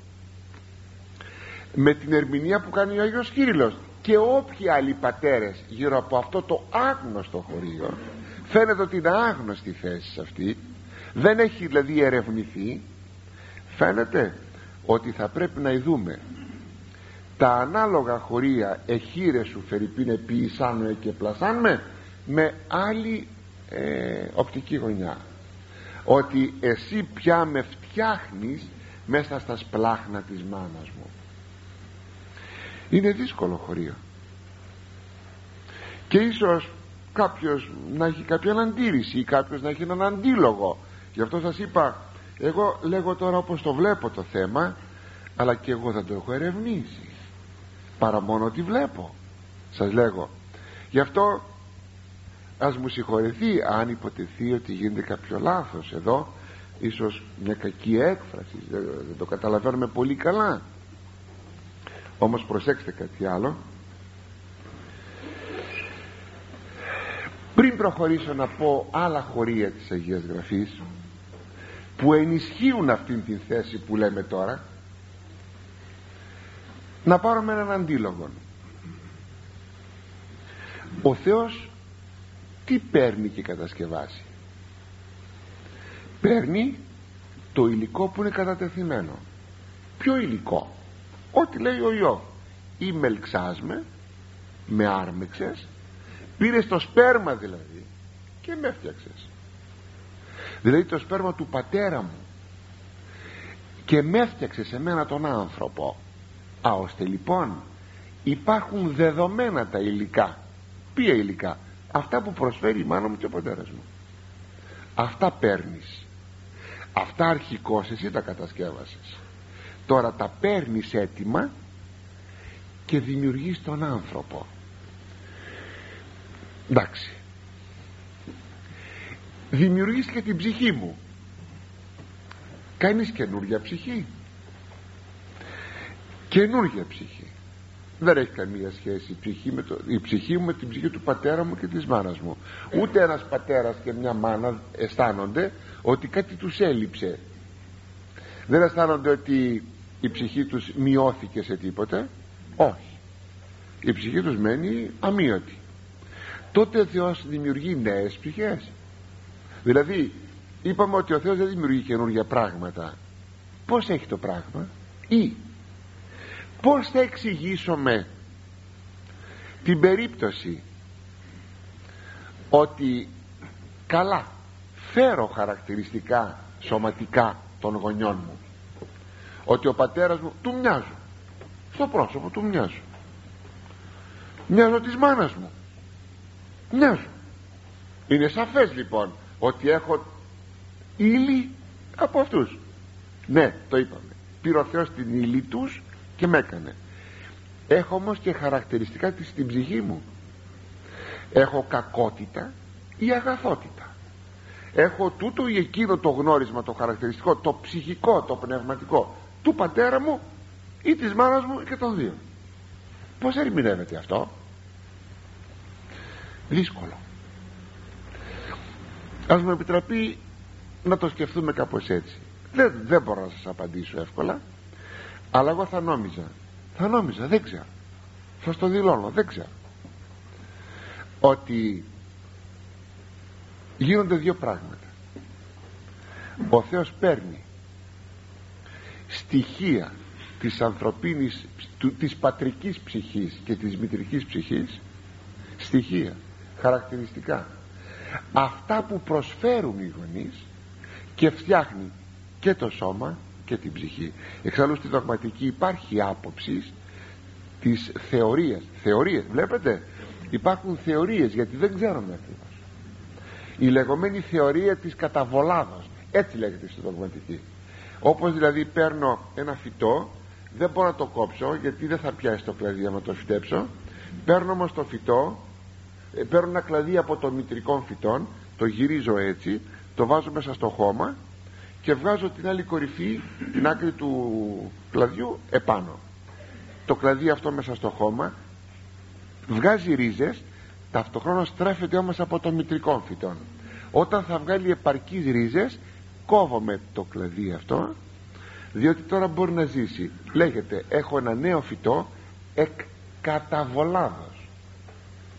με την ερμηνεία που κάνει ο Άγιος Κύριλλος και όποιοι άλλοι πατέρες γύρω από αυτό το άγνωστο χωρίο, φαίνεται ότι είναι άγνωστη η θέση αυτή, δεν έχει δηλαδή ερευνηθεί. Φαίνεται ότι θα πρέπει να ειδούμε τα ανάλογα χωρία εχείρε σου φερειπίνε ποιησάνουε και πλασάνμε με άλλη οπτική γωνιά, ότι εσύ πια με φτιάχνεις μέσα στα σπλάχνα της μάνας μου. Είναι δύσκολο χωρίο και ίσως κάποιος να έχει κάποια αντίρρηση ή κάποιος να έχει έναν αντίλογο. Γι' αυτό σας είπα, εγώ λέγω τώρα όπως το βλέπω το θέμα, αλλά και εγώ δεν το έχω ερευνήσει παρά μόνο ότι βλέπω, σας λέγω. Γι' αυτό ας μου συγχωρεθεί αν υποτεθεί ότι γίνεται κάποιο λάθος εδώ, ίσως μια κακή έκφραση, δεν το καταλαβαίνουμε πολύ καλά. Όμως προσέξτε κάτι άλλο. Πριν προχωρήσω να πω άλλα χωρία της Αγίας Γραφής που ενισχύουν αυτήν την θέση που λέμε τώρα, να πάρουμε έναν αντίλογο. Ο Θεός τι παίρνει και κατασκευάσει? Παίρνει το υλικό που είναι κατατεθειμένο. Ποιο υλικό? Ό,τι λέει ο Ιώβ, ή μελξάσμε, με άρμεξες, πήρες το σπέρμα δηλαδή και με έφτιαξες, δηλαδή το σπέρμα του πατέρα μου, και με έφτιαξες εμένα τον άνθρωπο. Ώστε λοιπόν υπάρχουν δεδομένα τα υλικά. Ποια υλικά? Αυτά που προσφέρει η μάνα μου και ο πατέρας μου. Αυτά παίρνεις. Αυτά αρχικώς εσύ τα κατασκεύασες. Τώρα τα παίρνεις έτοιμα και δημιουργείς τον άνθρωπο. Εντάξει, δημιουργείς και την ψυχή μου. Κάνεις καινούργια ψυχή. Καινούργια ψυχή. Δεν έχει καμία σχέση η ψυχή μου με την ψυχή του πατέρα μου και της μάνας μου. Ούτε ένας πατέρας και μια μάνα αισθάνονται ότι κάτι τους έλειψε. Δεν αισθάνονται ότι η ψυχή τους μειώθηκε σε τίποτε. Όχι, η ψυχή τους μένει αμείωτη. Τότε ο Θεός δημιουργεί νέες ψυχές. Δηλαδή είπαμε ότι ο Θεός δεν δημιουργεί καινούργια πράγματα. Πώς έχει το πράγμα? Ή πώς θα εξηγήσουμε την περίπτωση ότι καλά φέρω χαρακτηριστικά σωματικά των γονιών μου, ότι ο πατέρας μου του μοιάζω, στο πρόσωπο του μοιάζω, μοιάζω της μάνας μου, μοιάζω. Είναι σαφές λοιπόν ότι έχω ύλη από αυτούς. Ναι, το είπαμε, πήρε ο Θεός την ύλη τους και με έκανε. Έχω όμως και χαρακτηριστικά της στην ψυχή μου. Έχω κακότητα ή αγαθότητα. Έχω τούτο ή εκείνο το γνώρισμα, το χαρακτηριστικό, το ψυχικό, το πνευματικό του πατέρα μου ή της μάνας μου και των δύο. Πώς ερμηνεύεται αυτό? Δύσκολο. Ας μου επιτραπεί να το σκεφτούμε κάπως έτσι. Δεν μπορώ να σας απαντήσω εύκολα, αλλά εγώ θα νόμιζα, δεν ξέρω, σας το δηλώνω, δεν ξέρω, ότι γίνονται δύο πράγματα. Ο Θεός παίρνει στοιχεία της ανθρωπίνης, της πατρικής ψυχής και της μητρικής ψυχής, στοιχεία, χαρακτηριστικά, αυτά που προσφέρουν οι γονείς, και φτιάχνει και το σώμα και την ψυχή. Εξάλλου στη δογματική υπάρχει άποψη της θεωρίες, βλέπετε, υπάρχουν θεωρίες, γιατί δεν ξέρουμε ακριβώς. Η λεγόμενη θεωρία της καταβολάδος, έτσι λέγεται στη δογματική. Όπως δηλαδή παίρνω ένα φυτό, δεν μπορώ να το κόψω γιατί δεν θα πιάσει το κλαδί άμα το φυτέψω. Παίρνω όμως το φυτό, παίρνω ένα κλαδί από το μητρικό φυτό, το γυρίζω έτσι, το βάζω μέσα στο χώμα και βγάζω την άλλη κορυφή, την άκρη του κλαδιού επάνω. Το κλαδί αυτό μέσα στο χώμα βγάζει ρίζες, ταυτοχρόνω στρέφεται όμως από το μητρικό φυτό. Όταν θα βγάλει επαρκείς ρίζες, κόβομαι το κλαδί αυτό, διότι τώρα μπορεί να ζήσει. Λέγεται, έχω ένα νέο φυτό εκ καταβολάδος.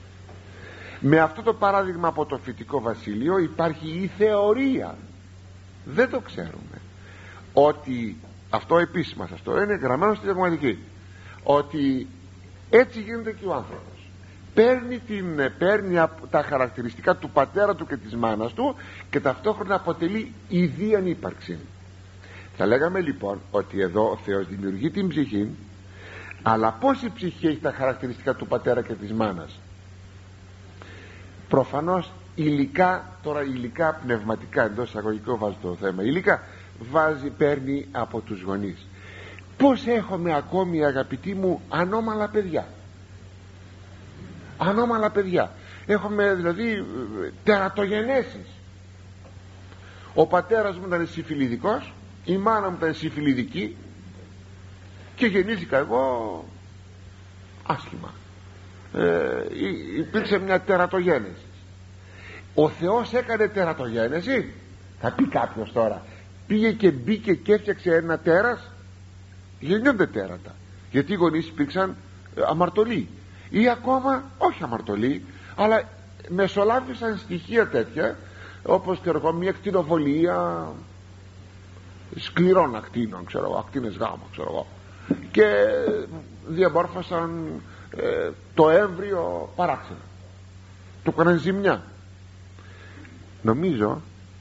Με αυτό το παράδειγμα από το φυτικό βασίλειο υπάρχει η θεωρία δεν το ξέρουμε ότι αυτό επίσημα σας το είναι γραμμένο στη Διαγραμματική, ότι έτσι γίνεται και ο άνθρωπος. Παίρνει τα χαρακτηριστικά του πατέρα του και της μάνας του και ταυτόχρονα αποτελεί ιδίαν ύπαρξη. Θα λέγαμε λοιπόν ότι εδώ ο Θεός δημιουργεί την ψυχή, αλλά πως η ψυχή έχει τα χαρακτηριστικά του πατέρα και της μάνας? Προφανώς υλικά, τώρα υλικά πνευματικά, εντός εισαγωγικών βάζει το θέμα, υλικά παίρνει από τους γονείς. Πως έχουμε ακόμη, αγαπητοί μου, ανώμαλα παιδιά, έχουμε δηλαδή τερατογενέσεις. Ο πατέρας μου ήταν συμφιλιδικός, η μάνα μου ήταν συμφιλιδική και γεννήθηκα εγώ άσχημα. Υπήρξε μια τερατογένεση. Ο Θεός έκανε τερατογένεση? Θα πει κάποιος τώρα, πήγε και μπήκε και έφτιαξε ένα τέρας? Γεννιόνται τέρατα, γιατί οι γονείς υπήρξαν αμαρτωλοί, ή ακόμα όχι αμαρτωλοί, αλλά μεσολάβησαν στοιχεία τέτοια, όπως μια ακτινοβολία σκληρών ακτίνων, ακτίνες γάμα, και διαμόρφωσαν το έμβριο παράξενα, του έκαναν ζημιά. Νομίζω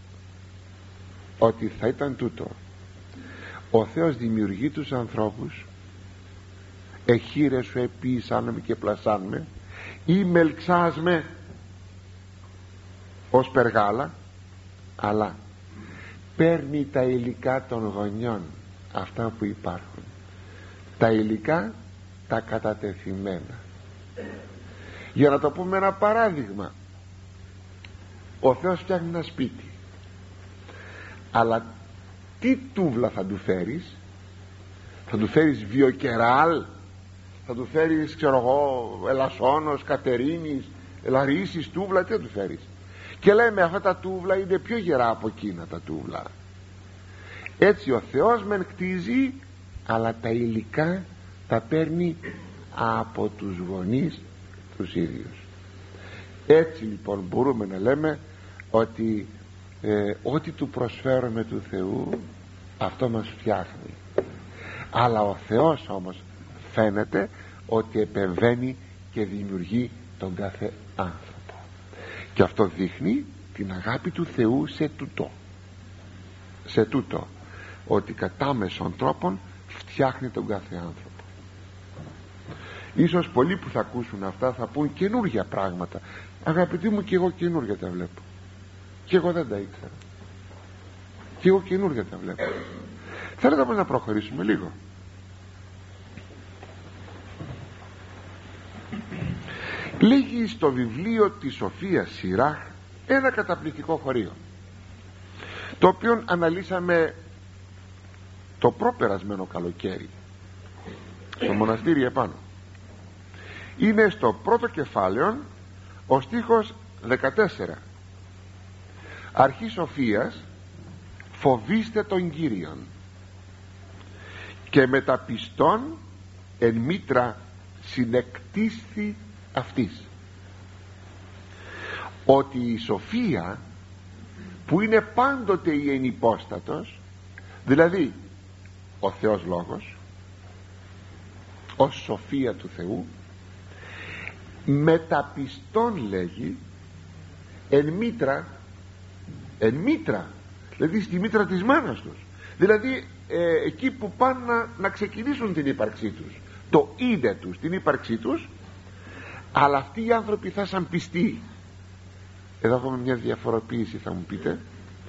ότι θα ήταν τούτο: ο Θεός δημιουργεί τους ανθρώπους, εχείρε σου επίησαν και πλασάν ή μελξάσμε ως περγάλα, αλλά παίρνει τα υλικά των γονιών, αυτά που υπάρχουν, τα υλικά τα κατατεθειμένα. Για να το πούμε ένα παράδειγμα, ο Θεός φτιάχνει ένα σπίτι, αλλά τι τούβλα θα του φέρεις? Θα του φέρεις βιοκεράλ, θα του φέρεις ελασσόνος, κατερίνης, λαρίσης τούβλα? Τι θα του φέρεις? Και λέμε αυτά τα τούβλα είναι πιο γερά από εκείνα τα τούβλα. Έτσι ο Θεός μεν κτίζει, αλλά τα υλικά τα παίρνει από τους γονείς τους ίδιους. Έτσι λοιπόν μπορούμε να λέμε ότι ό,τι του προσφέρουμε του Θεού, αυτό μας φτιάχνει. Αλλά ο Θεός όμως φαίνεται ότι επεμβαίνει και δημιουργεί τον κάθε άνθρωπο, και αυτό δείχνει την αγάπη του Θεού σε τούτο, ότι κατά μέσον τρόπον φτιάχνει τον κάθε άνθρωπο. Ίσως πολλοί που θα ακούσουν αυτά θα πούν καινούργια πράγματα. Αγαπητοί μου, και εγώ καινούργια τα βλέπω, και εγώ δεν τα ήξερα, και εγώ καινούργια τα βλέπω. Θέλετε όμως να προχωρήσουμε λίγο? Λέγει στο βιβλίο της Σοφίας Σιράχ ένα καταπληκτικό χωρίο, το οποίο αναλύσαμε το προπερασμένο καλοκαίρι στο μοναστήρι επάνω. Είναι στο πρώτο κεφάλαιο, ο στίχος 14. Αρχή Σοφίας: φοβήστε τον Κύριον, και μεταπιστών εν μήτρα συνεκτίσθη αυτής. Ότι η σοφία, που είναι πάντοτε η ενυπόστατος, δηλαδή ο Θεός Λόγος ως σοφία του Θεού, μεταπιστών, λέγει, εν μήτρα, δηλαδή στη μήτρα της μάνας τους, δηλαδή εκεί που πάνε να ξεκινήσουν την ύπαρξή τους, το είναι τους, την ύπαρξή τους. Αλλά αυτοί οι άνθρωποι θα σαν πιστοί. Εδώ έχουμε μια διαφοροποίηση, θα μου πείτε.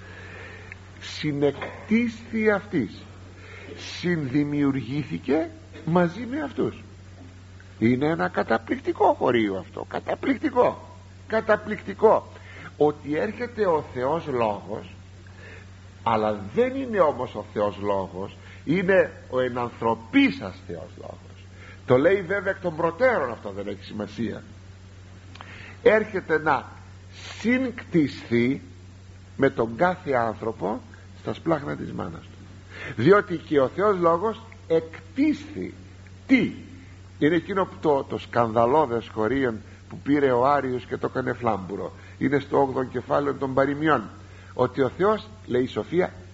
Συνεκτίσθη αυτής, συνδημιουργήθηκε μαζί με αυτούς. Είναι ένα καταπληκτικό χωρίο αυτό, καταπληκτικό, ότι έρχεται ο Θεός Λόγος, αλλά δεν είναι όμως ο Θεός Λόγος, είναι ο ενανθρωπίσας Θεός Λόγος. Το λέει βέβαια εκ των προτέρων, αυτό δεν έχει σημασία. Έρχεται να συγκτιστεί με τον κάθε άνθρωπο στα σπλάχνα της μάνας του, διότι και ο Θεός Λόγος εκτίσθη. Τι είναι εκείνο που το σκανδαλώδες χωρίον που πήρε ο Άριος και το έκανε φλάμπουρο? Είναι στο 8ο κεφάλαιο των παροιμιών, ότι ο Θεός, λέει η Σοφία,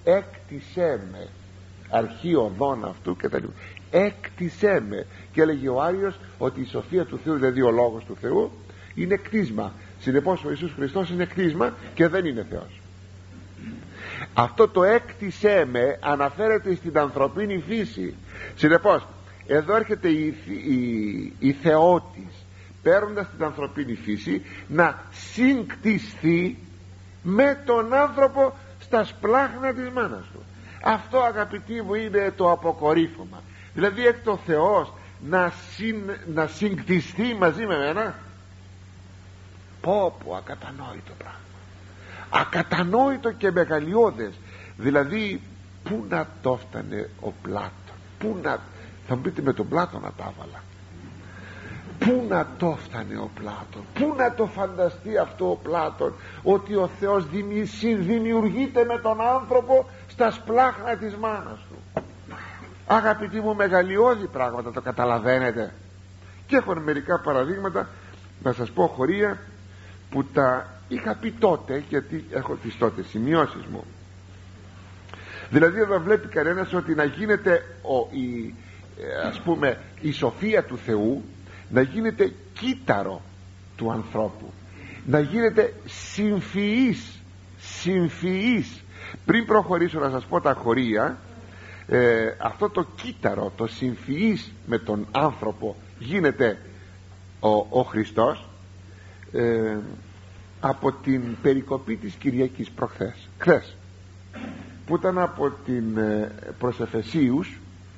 έκτισέ με, αρχή οδόν αυτού και τα λοιπά, έκτισέ με. Και έλεγε ο Άριος ότι η σοφία του Θεού, δηλαδή ο λόγος του Θεού, είναι κτίσμα. Συνεπώς ο Ιησούς Χριστός είναι κτίσμα και δεν είναι Θεός. Αυτό το έκτισέ με αναφέρεται στην ανθρωπίνη φύση. Συνεπώς εδώ έρχεται η θεότης, παίρνοντας την ανθρωπίνη φύση, να συγκτιστεί με τον άνθρωπο στα σπλάχνα της μάνας του. Αυτό, αγαπητοί μου, είναι το αποκορύφωμα. Δηλαδή έχει το Θεός να συγκτιστεί μαζί με μένα. Πω, ακατανόητο πράγμα, ακατανόητο και μεγαλειώδες. Δηλαδή πού να το φτάνε ο Πλάτων, θα μου πείτε, με τον Πλάτων να τα έβαλα. Πού να το φτάνε ο Πλάτων, πού να το φανταστεί αυτό ο Πλάτων, ότι ο Θεός συνδημιουργείται με τον άνθρωπο στα σπλάχνα της μάνας του. Αγαπητοί μου, μεγαλειώδη πράγματα, το καταλαβαίνετε? Και έχω μερικά παραδείγματα να σας πω, χωρία, που τα είχα πει τότε, γιατί έχω τις τότε σημειώσεις μου. Δηλαδή εδώ βλέπει κανένας ότι να γίνεται ας πούμε η σοφία του Θεού να γίνεται κύτταρο του ανθρώπου, να γίνεται συμφυής. Πριν προχωρήσω να σας πω τα χωρία, αυτό το κύτταρο, το συμφυής με τον άνθρωπο, γίνεται ο Χριστός από την περικοπή της Κυριακής χθες, που ήταν από την προς Εφεσίους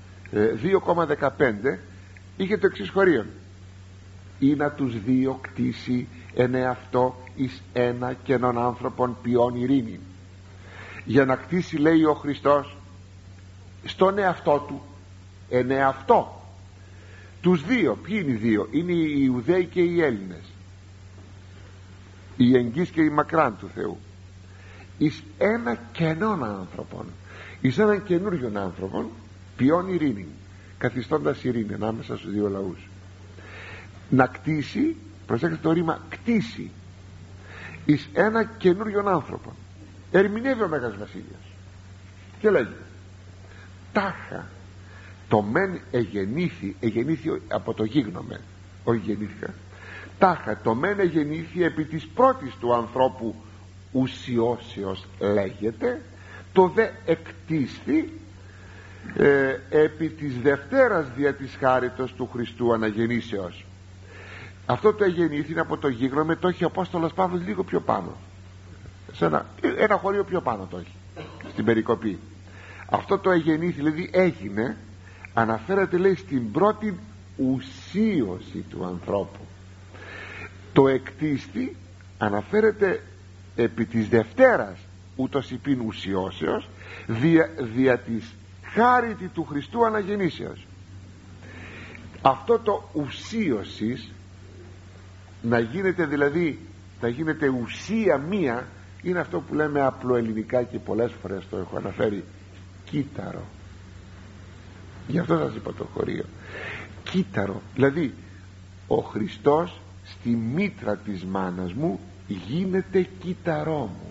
2,15, είχε το εξής χωρίον: ή να τους δύο κτίσει εν εαυτό εις ένα κενόν άνθρωπον ποιόν ειρήνη. Για να κτίσει, λέει ο Χριστός, στον εαυτό του, εν εαυτό, τους δύο. Ποιοι είναι οι δύο? Είναι οι Ιουδαίοι και οι Έλληνες, οι εγγύς και οι μακράν του Θεού, εις ένα κενόν άνθρωπον, εις έναν καινούριον άνθρωπον ποιόν ειρήνη, καθιστώντας ειρήνη ανάμεσα στους δύο λαούς. Να κτίσει, προσέξτε το ρήμα κτίσει, εις ένα καινούριον άνθρωπον. Ερμηνεύει ο Μέγας Βασίλειος και λέγει: τάχα το μεν εγεννήθη από το γίγνωμεν, όχι γεννήθηκα, τάχα το μεν εγεννήθη επί της πρώτης του ανθρώπου ουσιώσεως λέγεται, το δε εκτίσθη επί της Δευτέρας δια της χάριτος του Χριστού αναγεννήσεως. Αυτό το εγεννήθη είναι από το γίγνωμε, το έχει ο Απόστολος Παύλος λίγο πιο πάνω, σε ένα χωρίο πιο πάνω το έχει, στην περικοπή. Αυτό το εγεννήθη, δηλαδή έγινε, αναφέρεται, λέει, στην πρώτη ουσίωση του ανθρώπου. Το εκτίστη αναφέρεται επί της Δευτέρας ούτως υπήν ουσιώσεως δια της χάριτη του Χριστού αναγεννήσεως. Αυτό το ουσίωσης, να γίνεται δηλαδή, να γίνεται ουσία μία, είναι αυτό που λέμε απλοελληνικά και πολλές φορές το έχω αναφέρει, κύτταρο. Γι' αυτό σας είπα το χωρίο, κύτταρο. Δηλαδή ο Χριστός στη μήτρα της μάνας μου γίνεται κύτταρό μου.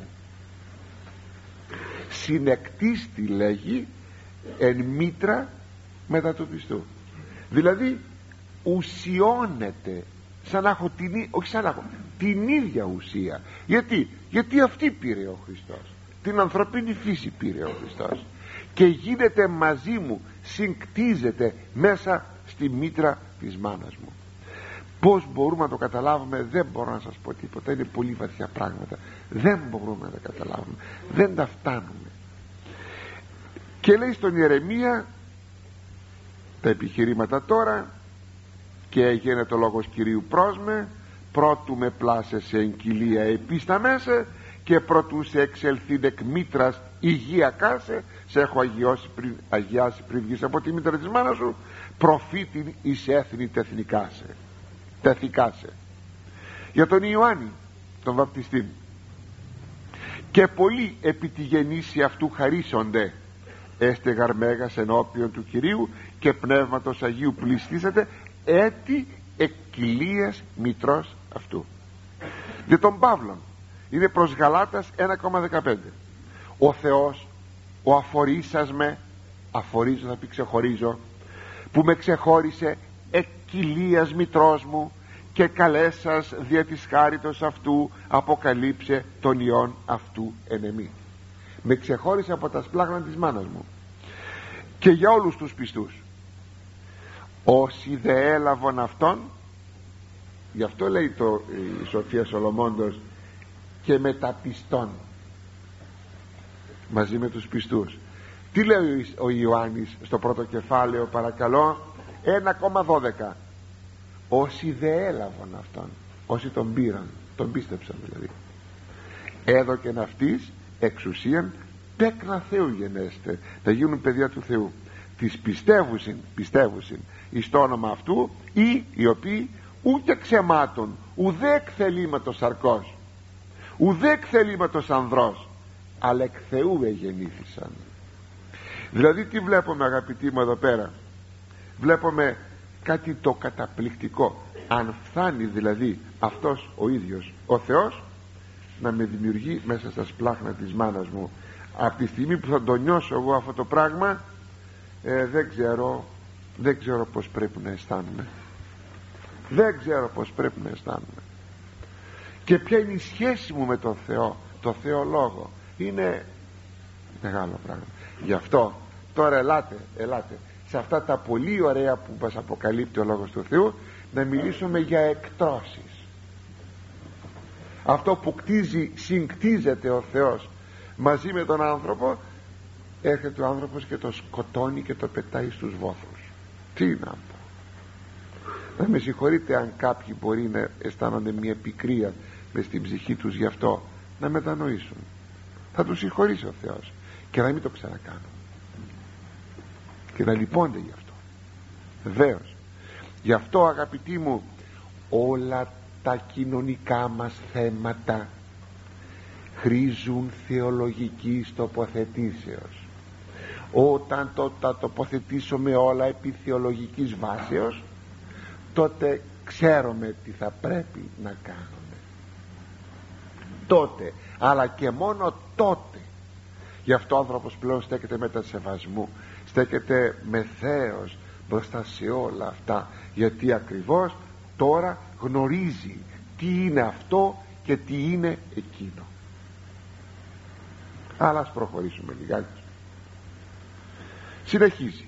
Συνεκτίστη, λέγει, εν μήτρα μετά του Χριστού. Δηλαδή ουσιώνεται, σαν να έχω την ίδια ουσία. Γιατί αυτή πήρε ο Χριστός, την ανθρωπίνη φύση πήρε ο Χριστός, και γίνεται μαζί μου, συγκτίζεται μέσα στη μήτρα της μάνας μου. Πώς μπορούμε να το καταλάβουμε? Δεν μπορώ να σας πω τίποτα, είναι πολύ βαθιά πράγματα, δεν μπορούμε να τα καταλάβουμε, δεν τα φτάνουμε. Και λέει στον Ιερεμία τα επιχειρήματα τώρα: και έγινε το λόγος Κυρίου προς με, πρώτου με πλάσεσαι εν κοιλία επίστα μέσα, και πρώτου σε εξελθήν εκ μήτρας υγεία κάσε, σε έχω αγιάσει πριν βγεις από τη μήτρα της μάνας σου, προφήτην εις έθνη τεθικάσε. Για τον Ιωάννη τον βαπτιστή: και πολλοί επί τη γεννήση αυτού χαρίσονται, έστε γαρμέγας ενώπιον του Κυρίου, και πνεύματος Αγίου πληστήσατε, έτη εκκυλίας μητρός αυτού. Για τον Παύλον είναι προς Γαλάτας 1,15: ο Θεός ο αφορίσας αφορίζω θα πει ξεχωρίζω, που με ξεχώρισε εκ κοιλίας μητρός μου, και καλέσας δια της χάριτος αυτού αποκαλύψε τον ιόν αυτού εν εμή. Με ξεχώρισε από τα σπλάχνα της μάνας μου. Και για όλους τους πιστούς, όσοι δε έλαβαν αυτόν, γι' αυτό λέει η Σοφία Σολομώντος, και με τα πιστών, μαζί με τους πιστούς. Τι λέει ο Ιωάννης στο πρώτο κεφάλαιο, παρακαλώ, 1,12? Όσοι δε έλαβαν αυτόν, όσοι τον πήραν, τον πίστεψαν δηλαδή, έδωκεν αυτής εξουσίαν τέκνα Θεού γενέστε, θα γίνουν παιδιά του Θεού, τις πιστεύουσιν εις το όνομα αυτού, ή οι οποίοι ούτε ξεμάτων, ουδέ εκθελήματος σαρκός, ουδέ εκθελήματος ανδρός, αλλά εκ Θεού εγεννήθησαν. Δηλαδή τι βλέπουμε, αγαπητοί μου, εδώ πέρα? Βλέπουμε κάτι το καταπληκτικό. Αν φτάνει δηλαδή αυτός ο ίδιος ο Θεός να με δημιουργεί μέσα στα σπλάχνα της μάνας μου, από τη στιγμή που θα το νιώσω εγώ αυτό το πράγμα, δεν ξέρω πως πρέπει να αισθάνομαι. Δεν ξέρω πως πρέπει να αισθάνομαι. Και ποια είναι η σχέση μου με τον Θεό, το Θεό Λόγο. Είναι μεγάλο πράγμα. Γι' αυτό τώρα ελάτε σε αυτά τα πολύ ωραία που μας αποκαλύπτει ο Λόγος του Θεού, να μιλήσουμε για εκτρώσεις. Αυτό που συγκτίζεται ο Θεός μαζί με τον άνθρωπο, έρχεται ο άνθρωπος και το σκοτώνει και το πετάει στους βόθρους. Τι να πω? Να με συγχωρείτε αν κάποιοι μπορεί να αισθάνονται μια πικρία μες στην ψυχή τους γι' αυτό, να μετανοήσουν. Θα τους συγχωρήσει ο Θεός και να μην το ξανακάνουν και να λυπώνται γι' αυτό. Βεβαίως. Γι' αυτό, αγαπητοί μου, όλα τα κοινωνικά μας θέματα χρήζουν θεολογικής τοποθετήσεως. Όταν τα τοποθετήσουμε όλα επί θεολογικής βάσεως, τότε ξέρουμε τι θα πρέπει να κάνουμε. Τότε, αλλά και μόνο τότε. Γι' αυτό ο άνθρωπος πλέον στέκεται με τα σεβασμού, στέκεται με θέος μπροστά σε όλα αυτά, γιατί ακριβώς τώρα γνωρίζει τι είναι αυτό και τι είναι εκείνο. Αλλά ας προχωρήσουμε λιγάκι. Συνεχίζει.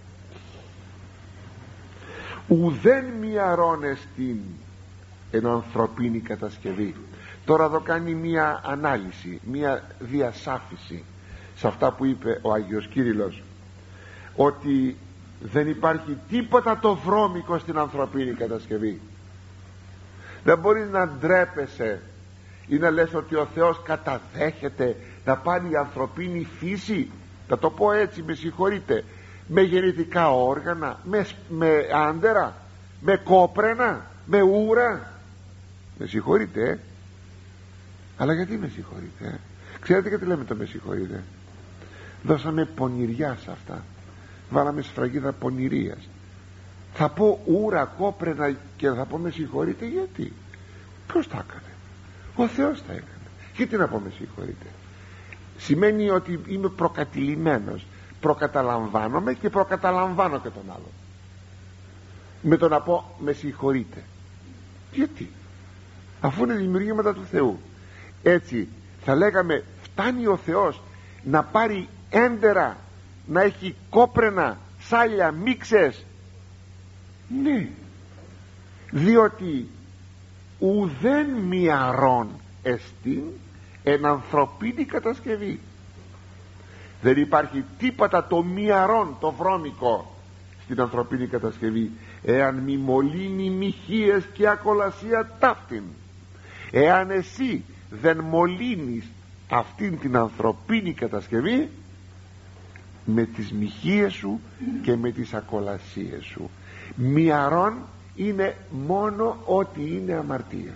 Ουδέν μιαρών εστίν εν ανθρωπίνη κατασκευή. Τώρα εδώ κάνει μια ανάλυση, μια διασάφηση σε αυτά που είπε ο Άγιος Κύριλλος, ότι δεν υπάρχει τίποτα το βρώμικο στην ανθρωπίνη κατασκευή. Δεν μπορείς να ντρέπεσαι ή να λες ότι ο Θεός καταδέχεται να πάνε η ανθρωπίνη φύση, θα το πω έτσι, με συγχωρείτε, με γεννητικά όργανα, με άντερα, με κόπρενα, με ούρα. Με συγχωρείτε, αλλά γιατί με συγχωρείτε? Ξέρετε γιατί λέμε το με συγχωρείτε? Δώσαμε πονηριά σε αυτά, βάλαμε σφραγίδα πονηρίας. Θα πω ούρα, κόπρενα και θα πω με συγχωρείτε? Γιατί? Ποιος τα έκανε? Ο Θεός τα έκανε. Γιατί να πω με συγχωρείτε? Σημαίνει ότι είμαι προκατηλημένος, προκαταλαμβάνομαι και προκαταλαμβάνω και τον άλλο με το να πω με συγχωρείτε. Γιατί? Αφού είναι δημιουργήματα του Θεού. Έτσι θα λέγαμε φτάνει ο Θεός να πάρει έντερα, να έχει κόπρενα, σάλια, μίξες? Ναι, διότι ουδέν μιαρών εστίν εν ανθρωπίνη κατασκευή. Δεν υπάρχει τίποτα το μιαρών, το βρώμικο στην ανθρωπίνη κατασκευή, εάν μη μολύνει μοιχείες και ακολασία ταύτην. Εάν εσύ δεν μολύνεις αυτήν την ανθρωπίνη κατασκευή με τις μοιχείες σου και με τις ακολασίες σου. Μιαρών είναι μόνο ότι είναι αμαρτία.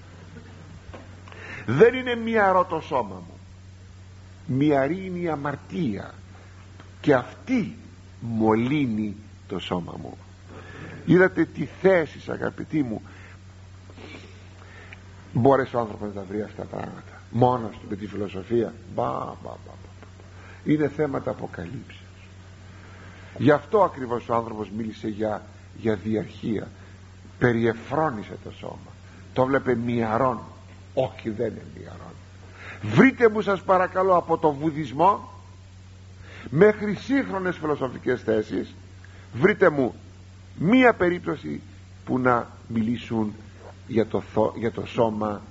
Δεν είναι μιαρό το σώμα μου, μιαρή είναι η αμαρτία και αυτή μολύνει το σώμα μου. Είδατε τι θέσεις, αγαπητοί μου, μπόρεσε ο άνθρωπος να βρει αυτά τα πράγματα μόνος του με τη φιλοσοφία? είναι θέματα αποκαλύψεως. Γι' αυτό ακριβώς ο άνθρωπος μίλησε για διαρχία. Περιεφρόνησε το σώμα, το βλέπε μυαρών. Όχι, δεν είναι μυαρών. Βρείτε μου σας παρακαλώ από το βουδισμό μέχρι σύγχρονες φιλοσοφικές θέσεις, βρείτε μου μία περίπτωση που να μιλήσουν για το σώμα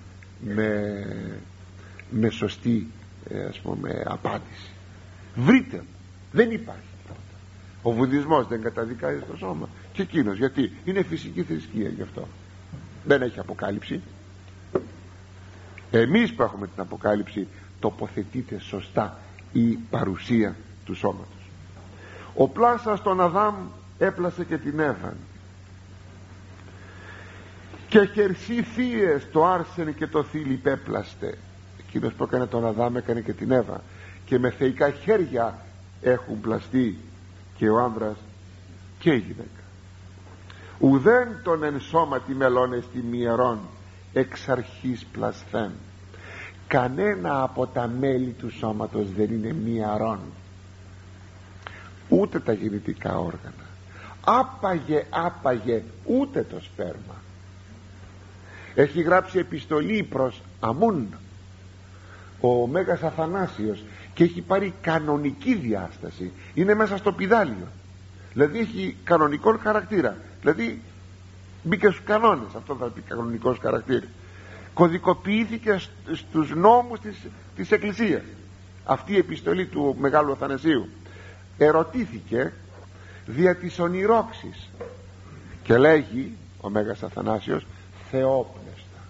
με σωστή ας πούμε απάντηση. Βρείτε, δεν υπάρχει. Ο βουδισμός δεν καταδικάζει το σώμα, και εκείνος γιατί είναι φυσική θρησκεία, γι' αυτό δεν έχει αποκάλυψη. Εμείς που έχουμε την αποκάλυψη τοποθετείται σωστά η παρουσία του σώματος. Ο πλάσας τον Αδάμ έπλασε και την Εύαν, και χερσί θείες το άρσεν και το θήλυ πέπλαστε. Εκείνος που έκανε τον Αδάμ έκανε και την Εύα, και με θεϊκά χέρια έχουν πλαστεί και ο άνδρας και η γυναίκα. Ουδέν τον εν σώματι μελώνες τη μυερών εξ αρχής πλασθέν. Κανένα από τα μέλη του σώματος δεν είναι μυαρών, ούτε τα γεννητικά όργανα. Άπαγε ούτε το σπέρμα. Έχει γράψει επιστολή προς Αμούν ο Μέγας Αθανάσιος και έχει πάρει κανονική διάσταση. Είναι μέσα στο πηδάλιο, δηλαδή έχει κανονικό χαρακτήρα, δηλαδή μπήκε στους κανόνες. Αυτό θα πει κανονικός χαρακτήρα. Κωδικοποιήθηκε στους νόμους της Εκκλησίας αυτή η επιστολή του Μεγάλου Αθανασίου. Ερωτήθηκε δια της ονειρόξης και λέγει ο Μέγας Αθανάσιος θεόπνεστα.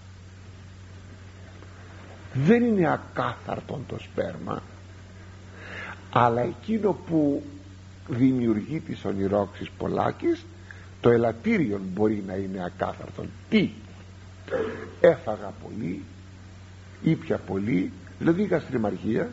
Δεν είναι ακάθαρτον το σπέρμα, αλλά εκείνο που δημιουργεί τις ονειρόξεις πολλάκις, το ελαττήριον μπορεί να είναι ακάθαρτον. Τι? Έφαγα πολύ, ήπια πολύ, δηλαδή γαστριμαργία,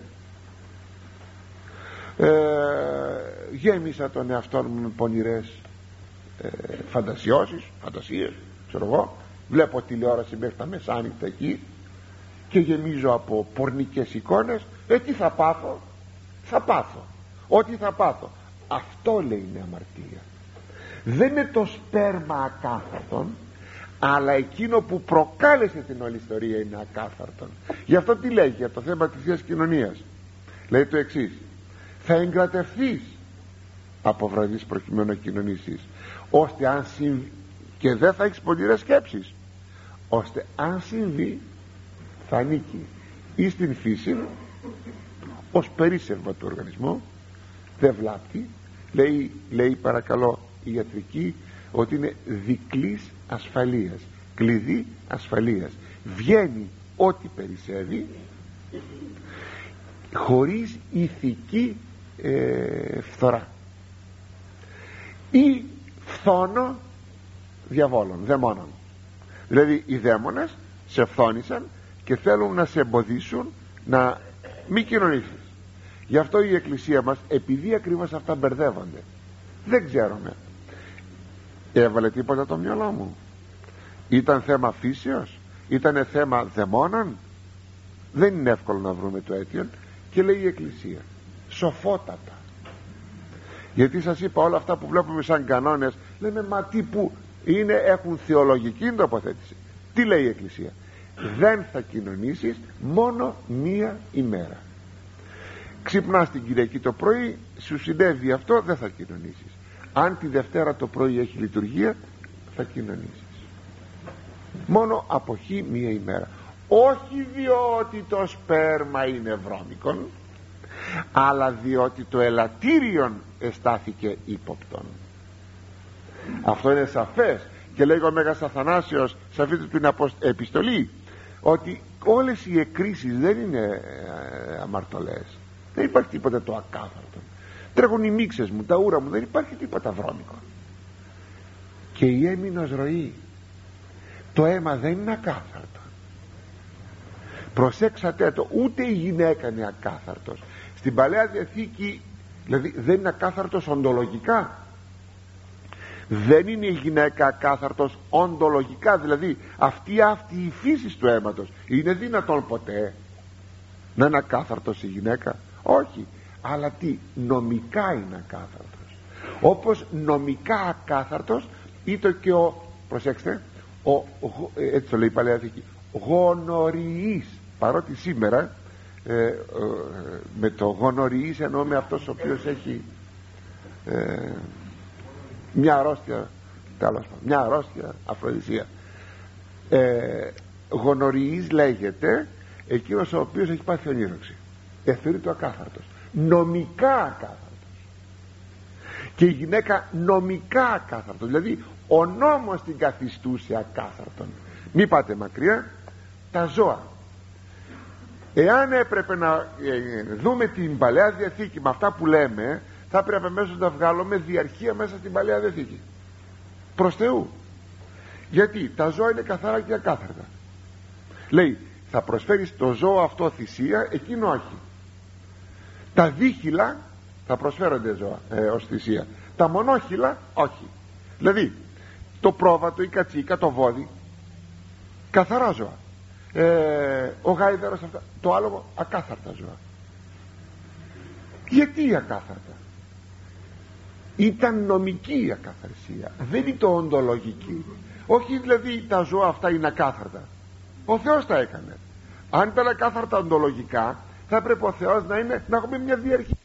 γέμισα τον εαυτό μου με πονηρές φαντασίες, ξέρω εγώ, βλέπω τηλεόραση μέχρι τα μεσάνυχτα εκεί και γεμίζω από πορνικές εικόνες. Τι θα πάθω? Θα πάθω ό,τι θα πάθω. Αυτό λέει είναι αμαρτία. Δεν είναι το σπέρμα ακάθαρτον, αλλά εκείνο που προκάλεσε την όλη ιστορία είναι ακάθαρτον. Γι' αυτό τι λέει για το θέμα της Θείας Κοινωνίας? Λέει το εξής: θα εγκρατευθείς από βραδείς προκειμένου να κοινωνήσεις, ώστε αν συμβεί, και δεν θα έχεις πονηρές σκέψεις, ώστε αν συμβεί θα ανήκει ή στην φύση ως περίσσευμα του οργανισμού, δεν βλάπτει. Λέει παρακαλώ η ιατρική ότι είναι δικλής ασφαλείας, κλειδί ασφαλείας. Βγαίνει ό,τι περισσεύει χωρίς ηθική φθορά ή φθόνο διαβόλων, δαιμόνων. Δηλαδή οι δαίμονες σε φθόνησαν και θέλουν να σε εμποδίσουν να μην κοινωνήσεις. Γι' αυτό η Εκκλησία μας, επειδή ακριβώς αυτά μπερδεύονται, δεν ξέρουμε, έβαλε τίποτα το μυαλό μου? Ήταν θέμα φύσεως? Ήτανε θέμα δαιμόνων? Δεν είναι εύκολο να βρούμε το αίτιο. Και λέει η Εκκλησία σοφότατα, γιατί σας είπα όλα αυτά που βλέπουμε σαν κανόνες, λέμε μα τι που είναι, έχουν θεολογική τοποθέτηση. Τι λέει η Εκκλησία? Δεν θα κοινωνήσεις μόνο μία ημέρα. Ξυπνάς την Κυριακή το πρωί, σου συνέβη αυτό, δεν θα κοινωνήσεις. Αν τη Δευτέρα το πρωί έχει λειτουργία, θα κοινωνήσεις. Μόνο αποχή μία ημέρα. Όχι διότι το σπέρμα είναι βρώμικον, αλλά διότι το ελαττήριον εστάθηκε ύποπτον. Αυτό είναι σαφές. Και λέει ο Μέγας Αθανάσιος σε αυτή την επιστολή ότι όλες οι εκκρίσεις δεν είναι αμαρτωλές. Δεν υπάρχει τίποτα το ακάθαρτο. Τρέχουν οι μίξες μου, τα ούρα μου, δεν υπάρχει τίποτα βρώμικο. Και η έμεινος ροή, το αίμα δεν είναι ακάθαρτο. Προσέξατε το, ούτε η γυναίκα είναι ακάθαρτος. Στην Παλαιά Διαθήκη δηλαδή δεν είναι ακάθαρτος οντολογικά. Δεν είναι η γυναίκα ακάθαρτος οντολογικά, δηλαδή αυτή η φύση του αίματος. Είναι δυνατόν ποτέ να είναι ακάθαρτος η γυναίκα? Όχι. αλλά τι, νομικά είναι ακάθαρτος. Όπως νομικά ακάθαρτος ήταν και προσέξτε, έτσι το λέει η Παλαιά Διαθήκη, γονοριής, παρότι σήμερα με το γονοριής εννοούμε αυτός ο οποίος έχει μια αρρώστια, μια αρρώστια αφροδισία. Γονοριής λέγεται εκείνος ο οποίος έχει πάθει ονείροξη, θεωρείται ακάθαρτος, νομικά ακάθαρτος. Και η γυναίκα νομικά ακάθαρτος, δηλαδή ο νόμος την καθιστούσε ακάθαρτον. Μη πάτε μακριά, τα ζώα. Εάν έπρεπε να δούμε την Παλαιά Διαθήκη με αυτά που λέμε, θα έπρεπε αμέσως να βγάλουμε διαρχία μέσα στην Παλαιά Διαθήκη, προς Θεού. Γιατί τα ζώα είναι καθαρά και ακάθαρτα. Λέει, θα προσφέρεις το ζώο αυτό θυσία, εκείνο όχι. Τα δίχυλα θα προσφέρονται ζώα ως θυσία, τα μονόχυλα όχι. Δηλαδή το πρόβατο, η κατσίκα, το βόδι, καθαρά ζώα. Ο γάιδαρος, αυτά, το άλογο, ακάθαρτα ζώα. Γιατί ακάθαρτα? Ήταν νομική η ακαθαρσία, δεν είναι το οντολογική. Όχι δηλαδή τα ζώα αυτά είναι ακάθαρτα, ο Θεός τα έκανε. Αν ήταν ακάθαρτα οντολογικά, θα έπρεπε ο Θεός να έχουμε μια διαρχία